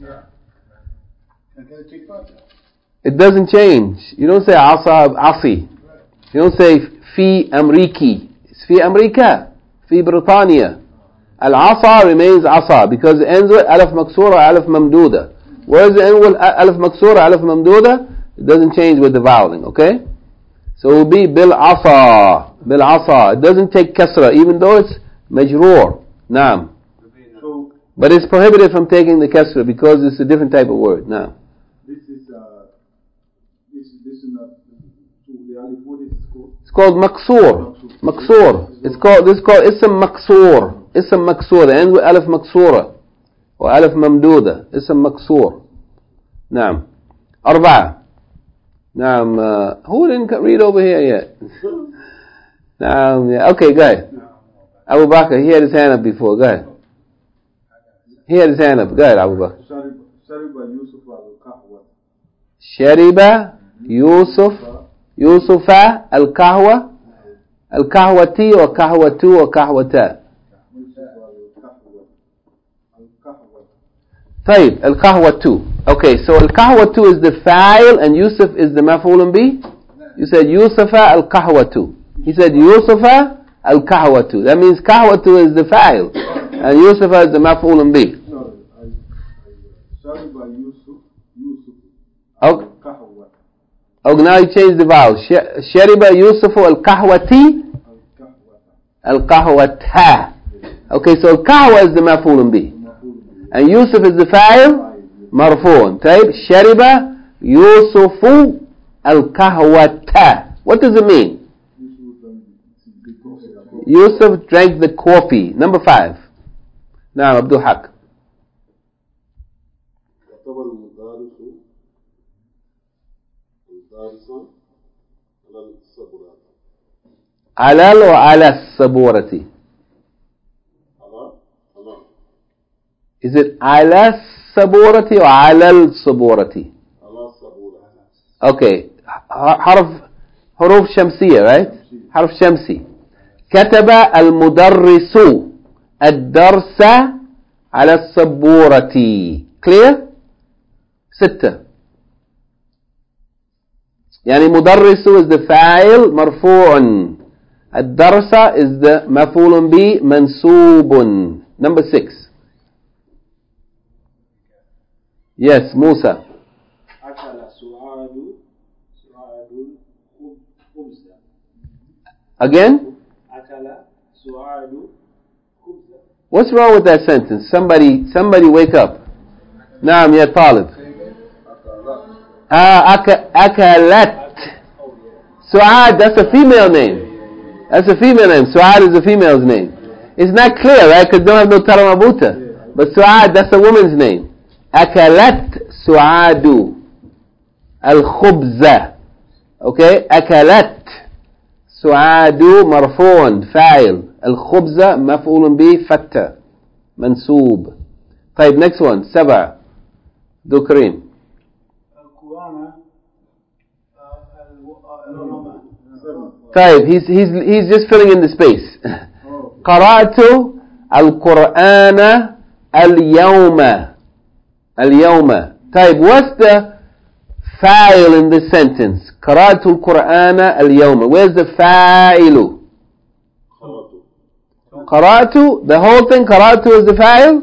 It doesn't change. You don't say asa, asi. You don't say fi amriki. It's fi America. Fi Britannia. Al-asa remains asa because it ends with alif maksura, alif mamduda. Where does it end with alif maksura, alif mamduda? It doesn't change with the voweling, okay? So it will be bil asa, bil asa. It doesn't take kasra, even though it's majroor. Naam. But it's prohibited from taking the kasra because it's a different type of word. Naam. This is uh, this this is not so the alif. What is it called? It's called maksur. Maksur. It's called this is called ism maksur. Ism maksur. The end with alif maksura or alif mamduda. Ism maksur. Naam. Arba'a. Naam, uh, who didn't read over here yet? Naam, yeah. Okay, go ahead. Abu Bakr, he had his hand up before. Go ahead. He had his hand up. Go ahead, Abu Bakr. Shariba Yusuf al-Kahwa. Shariba Yusuf Yusufa al-Kahwa. Al-Kahwati or Kahwatu or Kahwata. طيب القهوة Okay, so القهوة is the fa'il and Yusuf is the maf'ulun bi. You said Yusufa al-Kahwatu. He said Yusufa al-Kahwatu. That means Kahwatu is the fa'il and Yusufa is the maf'ulun bi. No, I, I, Shariba Yusuf, Yusuf al-Kahwa. Oh, now you change the vowel. Shariba Yusuf al-Kahwati al-Kahwata. Okay, so al-Kahwa is the maf'ulun bi. And Yusuf is the fa'il. مرفوع. طيب شرب يوسف القهوة. What does it mean? Yusuf drank the coffee. Number five. نعم عبد الحق. كتب المدرس مدرسا على السبورة. على وعلى السبورة. على على. Is it على السبورة or على السبورة? على السبورة. Okay. حرف حروف شمسية, right? حرف شمسي. كتب المدرس الدرس على السبورة. Clear? ستة. يعني مدرس is the فاعل مرفوع. الدرس is the مفعول به منصوب. Number six. Yes, Musa. أكل سعاد سعاد خبز. Again? أكل سعاد خبز. What's wrong with that sentence? Somebody, somebody wake up. نعم يا طالب. Ah, أك, أكلت. Su'ad, that's a female name. That's a female name. Su'ad is a female's name. It's not clear, right? Because they don't have no taramabuta. But Su'ad, that's a woman's name. أكلت سعاد الخبز. Okay, أكلت سعاد مرفوع فاعل. الخبز مفعول به فتة منسوب. طيب next one. سبعة. ذكرين. طيب he's he's he's just filling in the space. قرأت القرآن اليوم. اليوم. طيب, what's the fa'il in this sentence? قرأت القرآن اليوم. Where's the fa'il? قرأت, the whole thing, قرأت is the fa'il?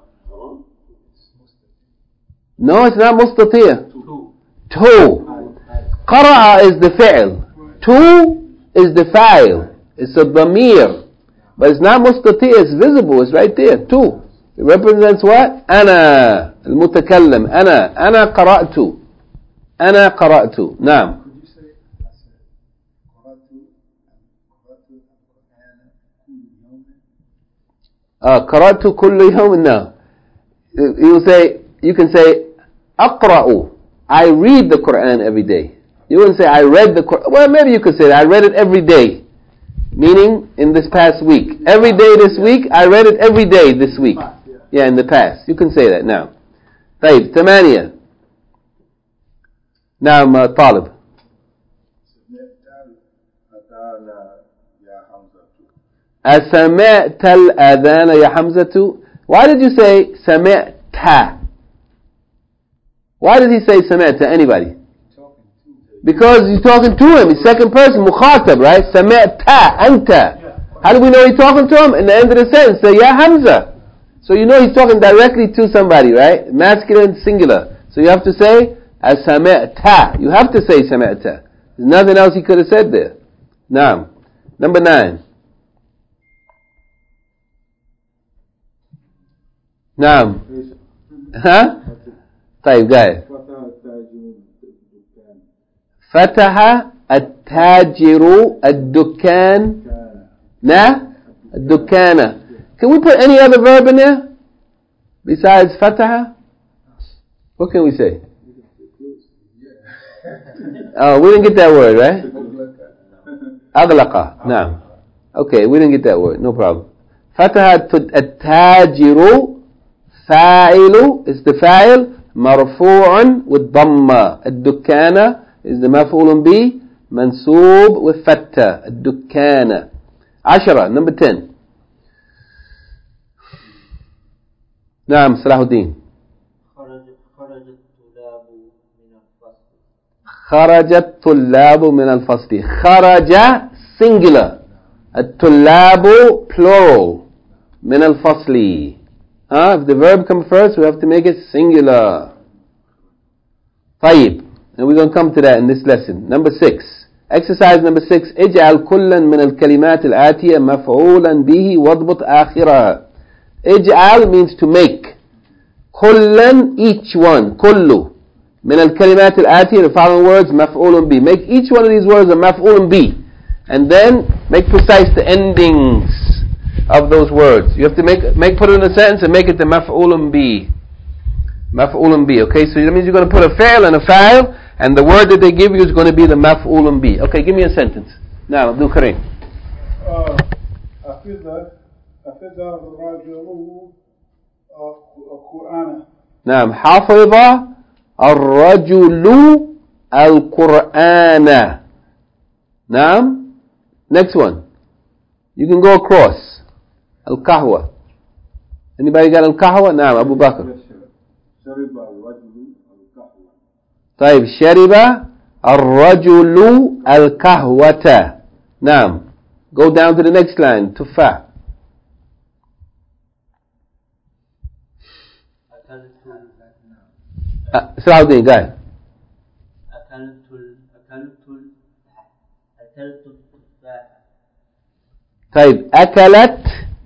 No, it's not مستطيع. To. قرأ is the fi'il. To is the fa'il. It's a dhamir. But it's not مستطيع, it's visible, it's right there. To. It represents what? أنا المتكلم. أنا أنا قرأت. أنا قرأت. نعم. Uh, قرأت كل يوم. No. You say, you can say أقرأ. I read the Quran every day. You wouldn't say I read the Quran. Well, maybe you could say I read it every day. Meaning in this past week. Every day this week, I read it every day this week. Yeah, in the past. You can say that now. طيب, ثمانية. نعم طالب. أسمعت الأذان يا حمزة. Why did you say سمعت? Why did he say سمعت? Anybody? Because he's talking to him. He's second person, مخاطب, right? سمعت أنت. How do we know he's talking to him? In the end of the sentence, say يا حمزة. So you know he's talking directly to somebody, right? Masculine, singular. So you have to say أسمعت. You have to say سمعت. There's nothing else he could have said there. نعم. Number nine. نعم. ها؟ طيب, go ahead. فتح التاجر الدكان. نا الدكان. Can we put any other verb in there besides فتح? What can we say? Oh, we didn't get that word, right? أغلق. نعم. Okay, we didn't get that word. No problem. فتح التاجر فاعل is the فاعل مرفوع والضمة. الدكان is the مفعول به منصوب والفتة. الدكان. عشرة. Number ten. نعم صلاح الدين. خرج خرج الطلاب من الفصل. خرج الطلاب من الفصل. خرج singular. الطلاب plural. من الفصل. Huh? If the verb comes first, we have to make it singular. طيب. And we're going to come to that in this lesson. Number six. Exercise number six. اجعل كلا من الكلمات الآتية مفعولا به واضبط آخرها. اجعل means to make. كلا, each one. كل. من الكلمات الآتية, the following words, مفعول به. Make each one of these words a مفعول به. And then make precise the endings of those words. You have to make, make put it in a sentence and make it the مفعول به. مفعول به. Okay, so that means you're going to put a فعل and a فاعل, and the word that they give you is going to be the مفعول به. Okay, give me a sentence. Now, Abdul Karim. حفظ حفظ الرجل القرآن. نعم, حفظ الرجل القرآن. نعم. Next one. You can go across. القهوة. Anybody got القهوة? نعم, Abu Bakr. شرب الرجل القهوة. طيب, شرب الرجل القهوة. نعم. Go down to the next line. تفاح. Salahuddin, go ahead. أكلت أكلت أكلت التفاح. طيب, أكلت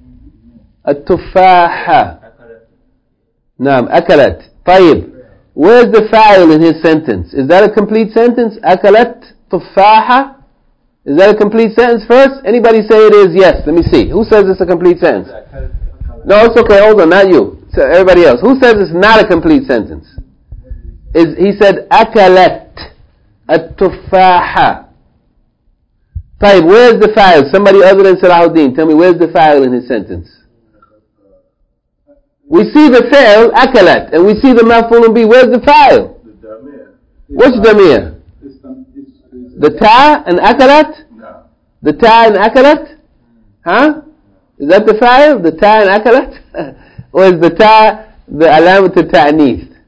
التفاحة. نعم, أكلت. طيب, where's the fa'il in his sentence? Is that a complete sentence? أكلت تفاحة. Is that a complete sentence first? Anybody say it is? Yes. Let me see. Who says it's a complete sentence? No, it's okay. Hold on, not you. So everybody else. Who says it's not a complete sentence? Is he said أكلت التفاحة. طيب, where's the fa'il? Somebody other than Salahuddin, tell me where's the fa'il in his sentence? We see the fa'il أكلت, and we see the maf'ul bi. Where's the fa'il? The damir. Which damir? The ta and أكلت? No. The ta and أكلت? Huh? Is that the fa'il? The ta and أكلت? Or is the ta the alamat al-ta'nith?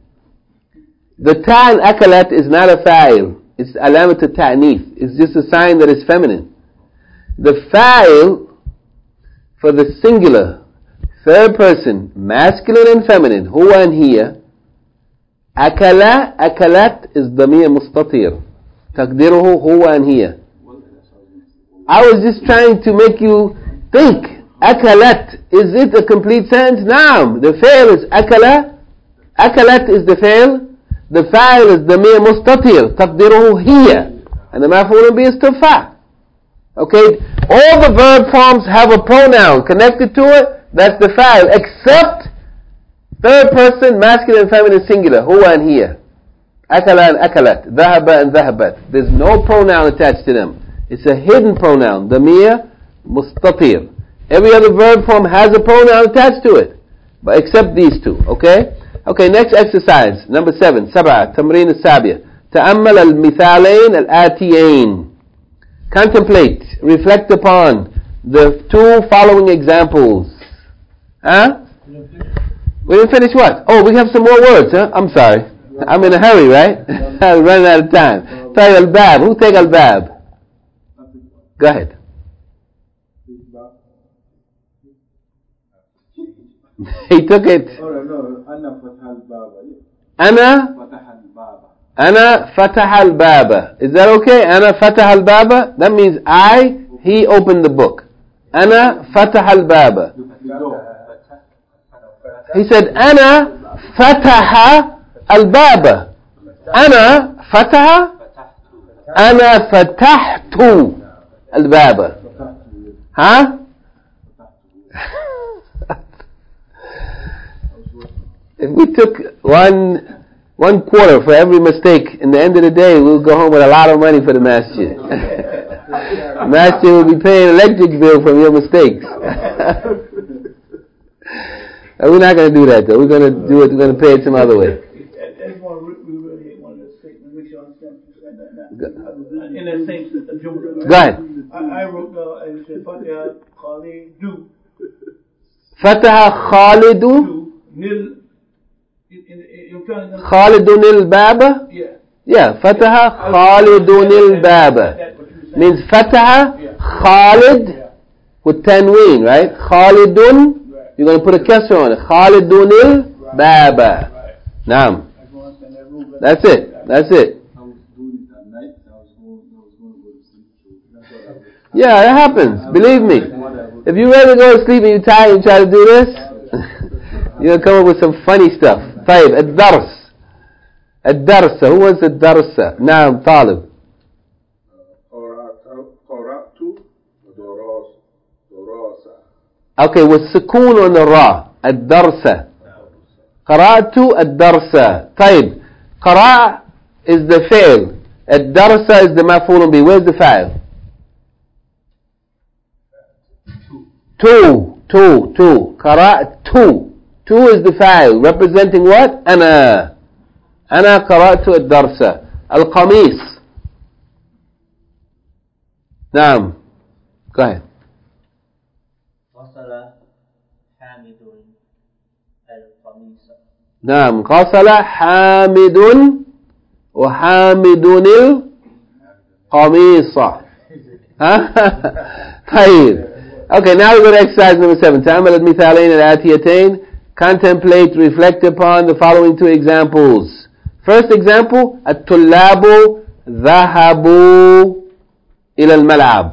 The ta in akalat is not a fa'il. It's alamat al-ta'nith. It's just a sign that it's feminine. The fa'il for the singular, third person, masculine and feminine, huwa and hiya, akala, akalat is damir mustatir. Taqdiruhu huwa and hiya. I was just trying to make you think. Akalat, is it a complete sentence? Naam. The fa'il is akala. Akalat is the fa'il. The fa'il is damir mustatir. Taqdiruhu hiya. And the maf'ul bi is tufa. Okay? All the verb forms have a pronoun connected to it. That's the fa'il. Except third person, masculine and feminine singular. Huwa and hiya. Akala and akalat. Dhahaba and dhahabat. There's no pronoun attached to them. It's a hidden pronoun. Damir mustatir. Every other verb form has a pronoun attached to it. But except these two. Okay? Okay, next exercise. Number seven. Sab'a. Tamreen al-Sabiya. Ta'ammal al-mithalain al-atiyain. Contemplate. Reflect upon the two following examples. Huh? We didn't finish what? Oh, we have some more words, huh? I'm sorry. I'm in a hurry, right? I'm running out of time. Take al-bab. Who take al-bab? Go ahead. He took it. Oh, no, Anna Fatah al-Baba. Anna Fatah al-Baba. Anna Fatah al-Baba. Is that okay? Anna Fatah al-Baba? That means I, he opened the book. Anna Fatah al-Baba. He said, Anna Fataha al-Baba. Anna Fataha? Anna Fatahtu al-Baba. Huh? If we took one one quarter for every mistake, in the end of the day, we'll go home with a lot of money for the masjid. Masjid will be paying electric bill from your mistakes. We're not going to do that, though. We're going to do it. We're going to pay it some other way. That's one we really want to statement. Make sure I understand. In that same jumla. Go ahead. I, I wrote uh, I said Fatiha Khalidu. Fataha Khalidu. Nil. Khalidun al-Baba? Yeah. Yeah, Fataha Khalidun al-Baba. Means Fataha Khalid with tanween, right? Khalidun, you're going to put a kasra on it. Khalidun al-Baba. Naam. That's it. That's it. I was doing it at night. I was going, I was going to go to sleep. So yeah, it happens. Believe me. If you rather go to sleep and you're tired and try to do this, you're going to come up with some funny stuff. طيب الدرس الدرس who was الدرس نعم طالب قرأت دراسة دراسة okay والسكون on the راء الدرس قرأت الدرس طيب قراء is the فعل الدرس is the مفعول به. Where's the فاعل? تو تو تو قرأت Two is the fa'il, representing what? أنا أنا قرأت الدرس. القميص. نعم. Go ahead. غسل حامد القميص. نعم. غسل حامد وحامد القميص. طيب. Okay, now we go to exercise number seven. تأمل المثالين الآتيتين. Contemplate, reflect upon the following two examples. First example, الطلاب ذهبوا إلى الملعب.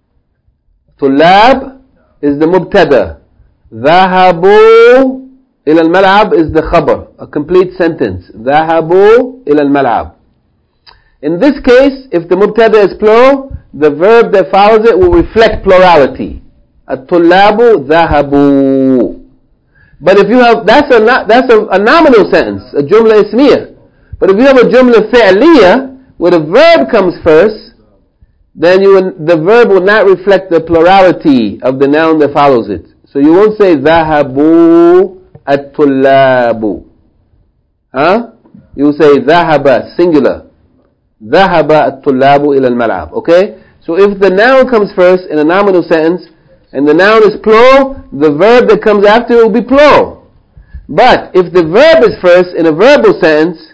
طلاب is the مبتدا. ذهبوا إلى الملعب is the khabar, a complete sentence. ذهبوا إلى الملعب. In this case, if the mubtada is plural, the verb that follows it will reflect plurality. الطلاب ذهبوا. But if you have, that's a that's a, a nominal sentence, a jumla ismiyah. But if you have a jumla fi'liyah, where the verb comes first, then you will, the verb will not reflect the plurality of the noun that follows it. So you won't say ذهبوا الطلاب. Huh? You will say ذهب singular. ذهب الطلاب إلى الملعب. Okay? So if the noun comes first in a nominal sentence, and the noun is plural, the verb that comes after it will be plural. But if the verb is first in a verbal sentence,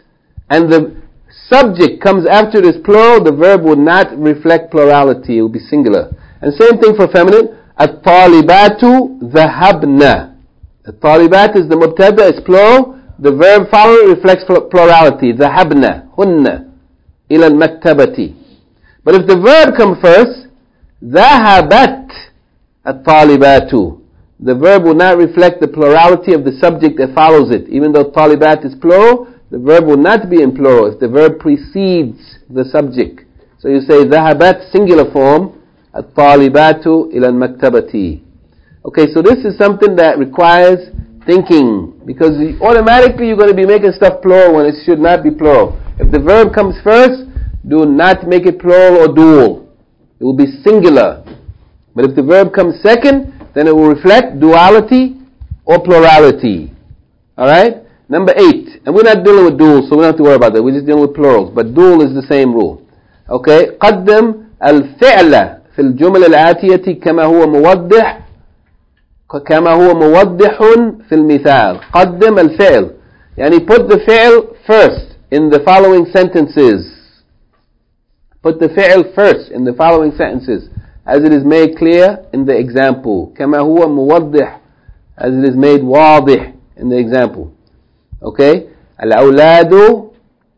and the subject comes after this plural, the verb will not reflect plurality, it will be singular. And same thing for feminine. At-talibatu dhahabna. At-talibat is the mubtada, it's plural. The verb following reflects plurality. Dhahabna, hunna, ila al-maktabati. But if the verb comes first, dhahabat at-talibatu. The verb will not reflect the plurality of the subject that follows it. Even though talibat is plural, the verb will not be in plural if the verb precedes the subject. So you say dhahabat, singular form, at-talibatu ila al-maktabati. Okay, so this is something that requires thinking, because automatically you're going to be making stuff plural when it should not be plural. If the verb comes first, do not make it plural or dual. It will be singular. But if the verb comes second, then it will reflect duality or plurality. Alright? Number eight. And we're not dealing with dual, so we don't have to worry about that. We're just dealing with plurals. But dual is the same rule. Okay? قدم الفعل في الجمل الآتية كما هو موضح كما هو موضح في المثال. قدم الفعل. يعني put the fi'l first in the following sentences. Put the fi'l first in the following sentences, as it is made clear in the example. كما هو موضح, as it is made واضح in the example. Okay? الأولاد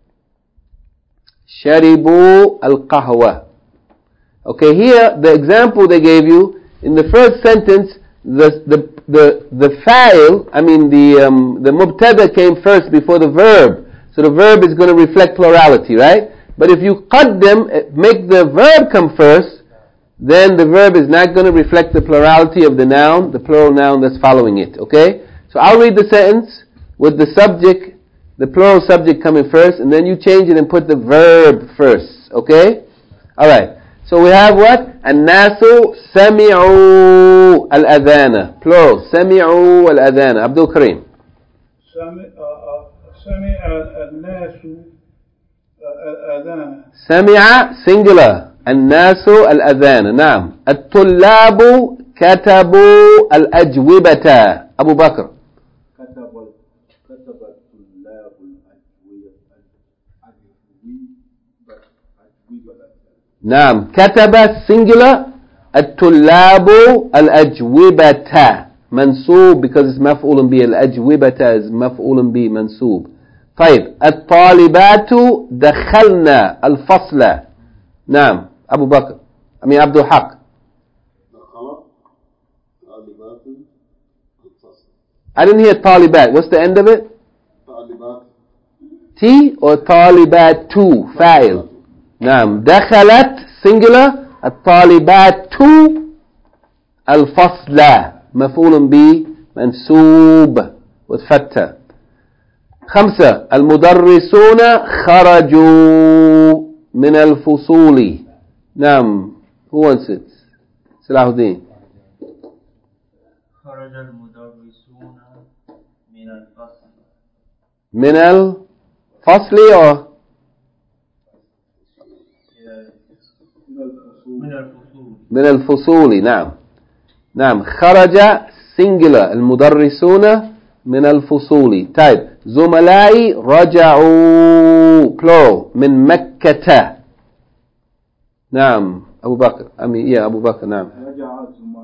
شربوا القهوة. Okay, here the example they gave you in the first sentence, the the the the fa'il, I mean the um, the mubtada came first before the verb, so the verb is going to reflect plurality, right? But if you qaddam, make the verb come first, then the verb is not going to reflect the plurality of the noun, the plural noun that's following it. Okay, so I'll read the sentence with the subject, the plural subject coming first, and then you change it and put the verb first. Okay, all right. So we have what? الناس سمعوا الأذان. Plural. سمعوا الأذان. Abdul Karim. سمع الناس الأذان. سمع singular. الناس الأذان. نعم. الطلاب كتبوا الأجوبة. أبو بكر. كتب كتب الطلاب الأجوبة. نعم. كتب singular. الطلاب الأجوبة منصوب because it's مفعول به. الأجوبة is مفعول به منصوب. طيب. الطالبات دخلنا الفصل. نعم. أبو بكر. I mean عبد الحق. دخل طالبات الفصل. I didn't hear طالبات. What's the end of it? طالبات. T or طالبات two فاعل. نعم. دخلت singular. الطالبات الفصل مفعول به منصوب وفتح. خمسة. المدرسون خرجوا من الفصول. نعم. Who wants it? صلاح الدين. خرج المدرسون من الفصل. من الفصل or من الفصول. من الفصول. نعم. نعم. خرج singular. المدرسون من الفصول. طيب. زملائي رجعوا plural من مكة. نعم. أبو بكر. أمي يا أبو بكر. نعم. رجع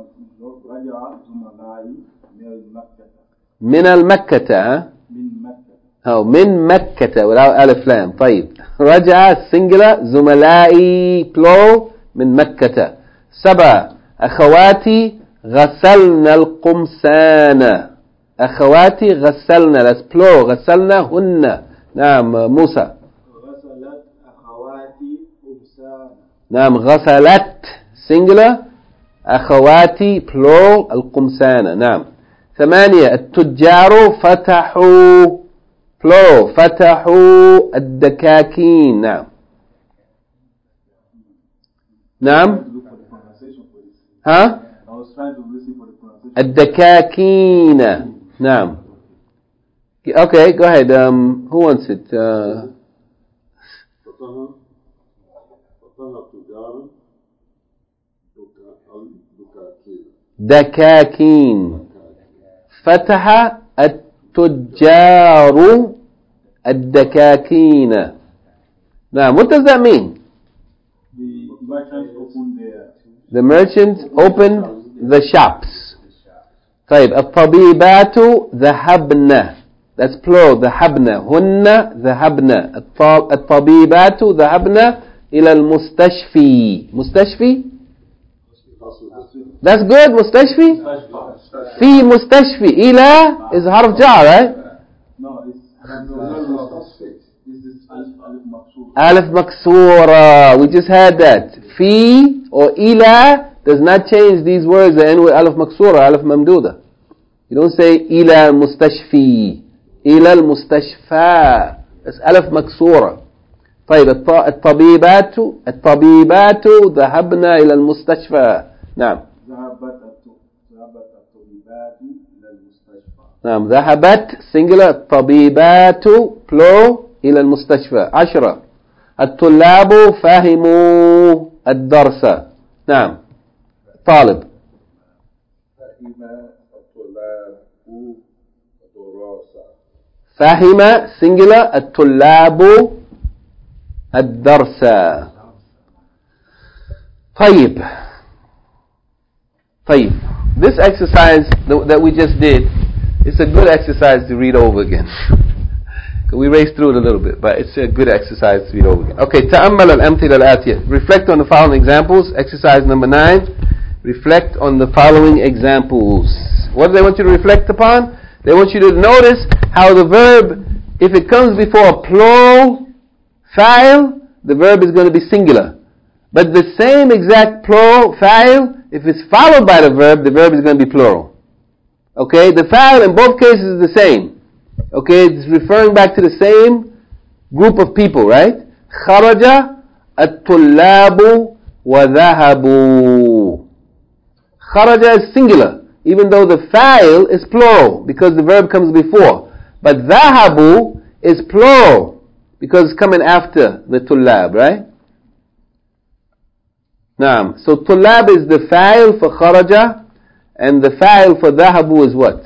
زملائي من المكة. من مكة. أو من مكة ولا ألف لام. طيب. رجع singular. زملائي plural من مكة. سبعة. أخواتي غسلنا القمصان. أخواتي غسلنا that's plural. غسلنا هن. نعم. موسى. غسلت أخواتي قمصان. نعم. غسلت singular. أخواتي plural القمصان. نعم. ثمانية. التجار فتحوا plural فتحوا الدكاكين. نعم. نعم. ها الدكاكين. نعم. Okay, go ahead. Um, who wants it? Uh, دكاكين. فتح التجار الدكاكين. Now, what does that mean? The merchants open their. The merchants opened the shops. طيب الطبيبات ذهبن. That's plural. ذهبن. هن ذهبن. الطبيبات ذهبن إلى المستشفي. مستشفي? That's good. مستشفي? في مستشفي. إلى is حرف جر, right? No, it's this is alif maksura. Alif maksura. We just had that. Fi or ila does not change these words that end with alif maksura, alif mamduda. You don't say ila mustashfi. Ila al-mustashfa. That's alif maksura. طيب الطبيبات الطبيبات ذهبن إلى المستشفى. نعم. ذهبت ذهبت الطبيبات إلى المستشفى. نعم. ذهبت singular. الطبيبات plural إلى المستشفى. عشرة. الطلاب فهموا الدرس. نعم. طالب. فهم singular. الطلاب الدرس. طيب. طيب. This exercise that we just did, it's a good exercise to read over again. We raced through it a little bit, but it's a good exercise to read over again. Okay, تأمل الأمثلة الآتية. Reflect on the following examples. Exercise number nine. Reflect on the following examples. What do they want you to reflect upon? They want you to notice how the verb, if it comes before a plural fa'il, the verb is going to be singular. But the same exact plural fa'il, if it's followed by the verb, the verb is going to be plural. Okay, the fa'il in both cases is the same. Okay, it's referring back to the same group of people, right? خرج الطلاب وذهبوا. خرج is singular, even though the fa'il is plural because the verb comes before. But ذهبوا is plural because it's coming after the tullab, right? Naam. So tullab is the fa'il for kharaja, and the fa'il for ذهبوا is what?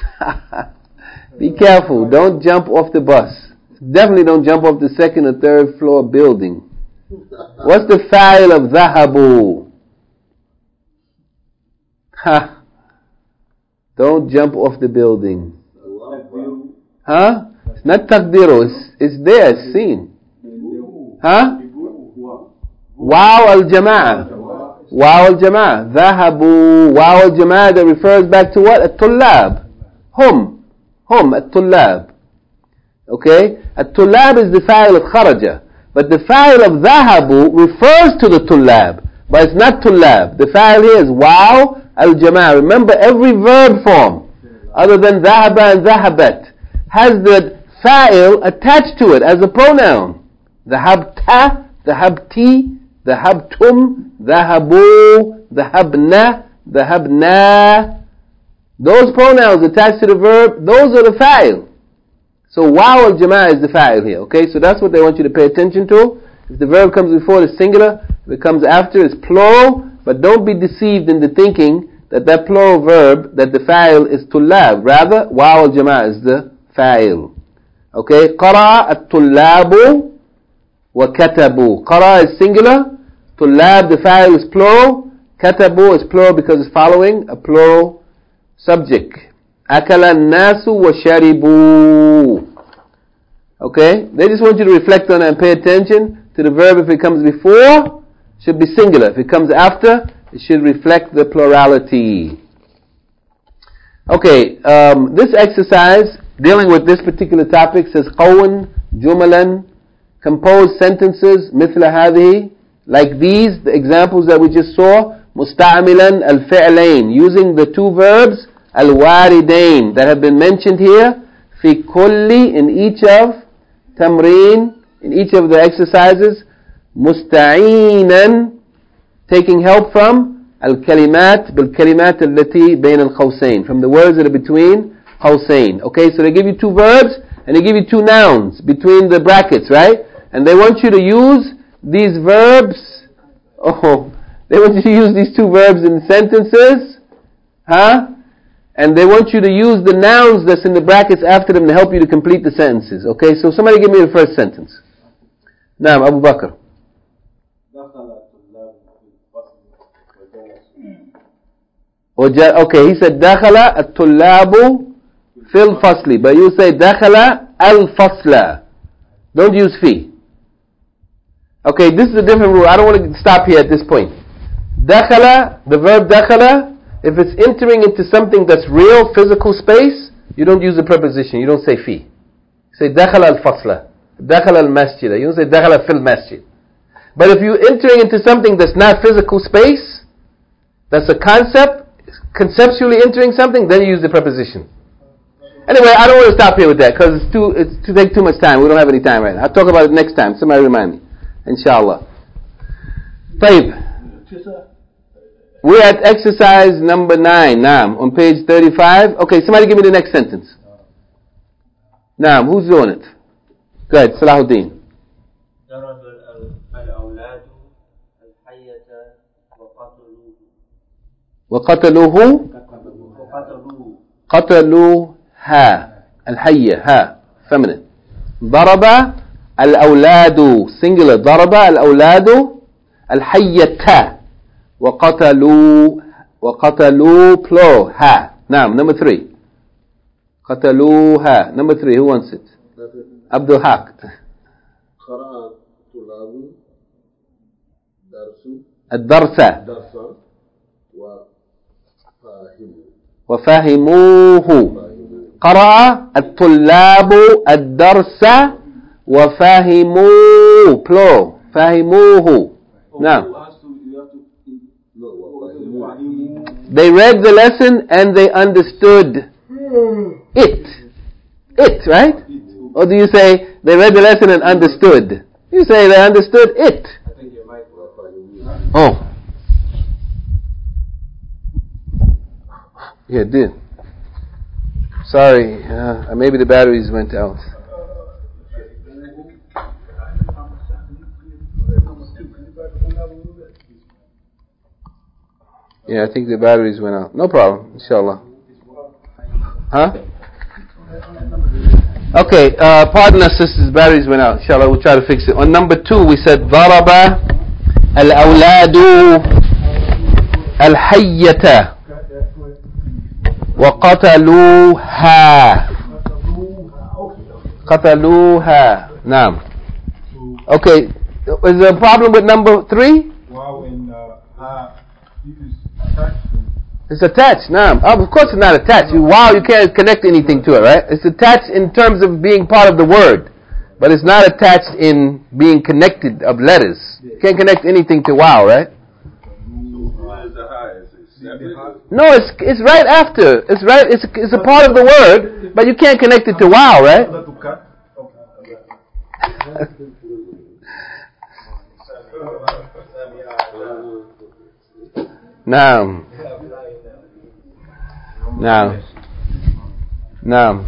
Be careful. Don't jump off the bus. Definitely don't jump off the second or third floor building. What's the fa'il of ذهبوا? Ha. Don't jump off the building. Huh? It's not taqdiru. It's, it's there. It's seen. Huh? Wow al-jama'ah. Wow al-jama'ah. ذهبوا. Wow al-jama'ah that refers back to what? At-tullab. Hum. Hum. At-tullab. Okay? At-tullab is the fa'il of kharaja. But the fa'il of ذهبوا refers to the tullab. But it's not tullab. The fa'il here is wow al-jama'ah. Remember, every verb form, other than ذهب and ذهبت, has the fa'il attached to it as a pronoun. ذهبت, ذهبتي, ذهبتم, ذهبوا, ذهبنا, ذهبنا. Those pronouns attached to the verb, those are the fa'il. So wow al-jama'ah is the fa'il here. Okay, so that's what they want you to pay attention to. If the verb comes before the singular, if it comes after, it's plural. But don't be deceived into thinking that that plural verb, that the fa'il is tullab. Rather, wow al-jama'ah is the fa'il. Okay, قرأ الطلاب وكتبوا. قرأ is singular. Tullab, the fa'il is plural. كتبوا is plural because it's following a plural subject. أكل الناس وشربوا. Okay, they just want you to reflect on it and pay attention to the verb. If it comes before, it should be singular. If it comes after, it should reflect the plurality. Okay, um, this exercise dealing with this particular topic says قون جملا, compose sentences مثل هذه, like these, the examples that we just saw. مستعملا الفعلين, using the two verbs الواردين that have been mentioned here. في كل, in each of تمرين, in each of the exercises. مستعينا, taking help from الكلمات بالكلمات التي بين القوسين, from the words that are between قوسين. Okay, so they give you two verbs and they give you two nouns between the brackets, right? And they want you to use these verbs. Oh, they want you to use these two verbs in sentences, huh? and they want you to use the nouns that's in the brackets after them to help you to complete the sentences. Okay, so somebody give me the first sentence. Naam, Abu Bakr. Okay, he said دخل الطلاب في الفصل, but you say دخل الفصل. Don't use في. Okay, this is a different rule. I don't want to stop here at this point. دخل, the verb دخل, if it's entering into something that's real, physical space, you don't use the preposition. You don't say في. You say دخل الفصل, دخل المسجد. You don't say دخل في المسجد. But if you're entering into something that's not physical space, that's a concept, conceptually entering something, then you use the preposition. Anyway, I don't want to stop here with that because it's too it's to take too much time. We don't have any time right now. I'll talk about it next time. Somebody remind me. Inshallah. طيب. We're at exercise number nine. Naam, on page thirty-five. Okay, somebody give me the next sentence. Naam, who's doing it? Go ahead, Salahuddin. ضرب الأولاد الحية وقتلوه وقتلوه وقتلوه قتلوها الحية ها feminine. ضرب الأولاد singular, ضرب الأولاد الحية وقتلوا وقتلوا plural ها. نعم, number three. قتلوها. Number three, who wants it? Abdul Haq. قرأ الطلاب درس الدرس درسا وفهموا وفهموه. قرأ الطلاب الدرس وفهموه plural فهموه. نعم. They read the lesson and they understood it. It, right? Or do you say they read the lesson and understood? You say they understood it. Oh. Yeah, it did. Sorry, uh, maybe the batteries went out. Yeah, I think the batteries went out. No problem, inshallah. Huh? Okay, uh, pardon us, sisters, batteries went out. Inshallah, we'll try to fix it. On number two, we said ضرب الأولاد الحية وقتلوها قتلوها. نعم. Okay, is there a problem with number three? Wow, and uh, attached to. It's attached, naam. Oh, of course it's not attached. You, wow, you can't connect anything to it, right? It's attached in terms of being part of the word. But it's not attached in being connected of letters. You can't connect anything to wow, right? No, it's it's right after. It's right. It's it's a part of the word, but you can't connect it to wow, right? Naam. Naam. Naam.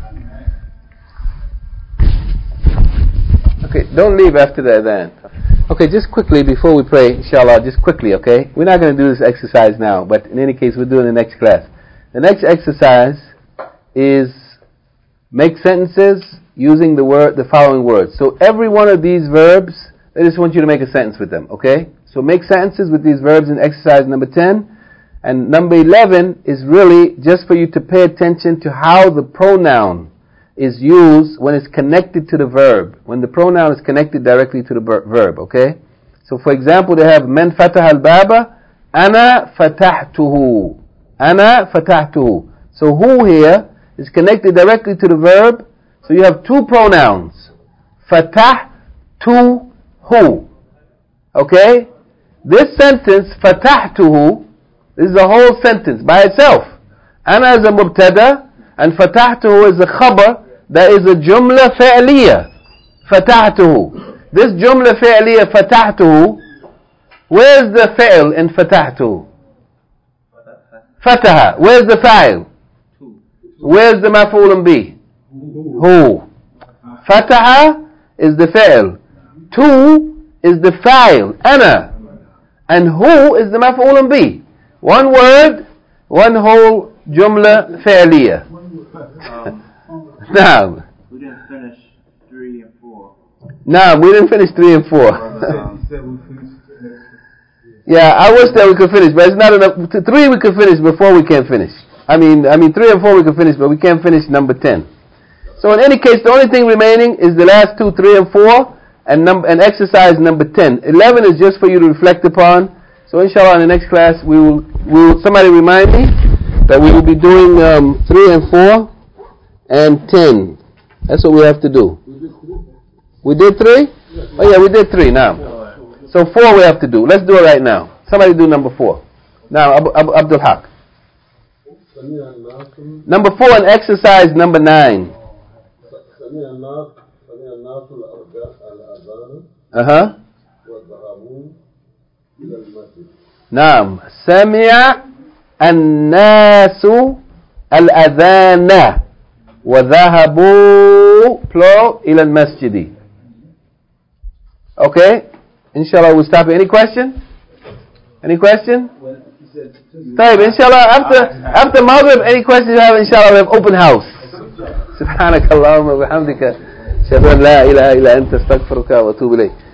Okay, don't leave after that then. Okay, just quickly before we pray, inshallah, just quickly, okay? We're not going to do this exercise now, but in any case, we'll do it in the next class. The next exercise is make sentences using the word, the following words. So every one of these verbs, I just want you to make a sentence with them, okay? So make sentences with these verbs in exercise number ten. And number eleven is really just for you to pay attention to how the pronoun is used when it's connected to the verb. When the pronoun is connected directly to the verb, okay? So for example, they have من فتح الباب أنا فتحته. أنا فتحته. So who here is connected directly to the verb. So you have two pronouns. فتحته. Okay? This sentence, فتحته, this is a whole sentence by itself. أنا is a mubtada and فتحته is a khabar. That is a jumla fi'liya. فتحته. This jumla fi'liya فتحته, where's the fi'l in فتحته? فتح. Where's the fa'il? Where's the maf'ulun bih? Who? فتح is the fi'l. Tu is the fa'il. أنا. And who is the maf'ulun bih? One word One whole jumla فعلية. Um, نعم. we didn't finish three and four. نعم, we didn't finish three and four. Yeah, I wish that we could finish, but it's not enough. T- Three we could finish before we can't finish. I mean, I mean, three and four we could finish, but we can't finish number ten. So in any case, the only thing remaining is the last two, three and four, and number and exercise number ten. Eleven is just for you to reflect upon. So inshallah, in the next class, we will, we will. Somebody remind me that we will be doing um, three and four and ten. That's what we have to do. We did three? Oh yeah, we did three now. So four we have to do. Let's do it right now. Somebody do number four. Now, Abu, Abu, Abdul Haq. Number four and exercise number nine. Uh-huh. نعم. سمع الناس الأذان وذهبوا plural إلى المسجد. Okay. Inshallah, we'll stop here. Any question? Any question? طيب, inshallah, after after Maghrib, any questions you have, inshallah, we have open house. سبحانك اللهم وبحمدك أشهد أن لا إله إلا أنت أستغفرك وأتوب إليك.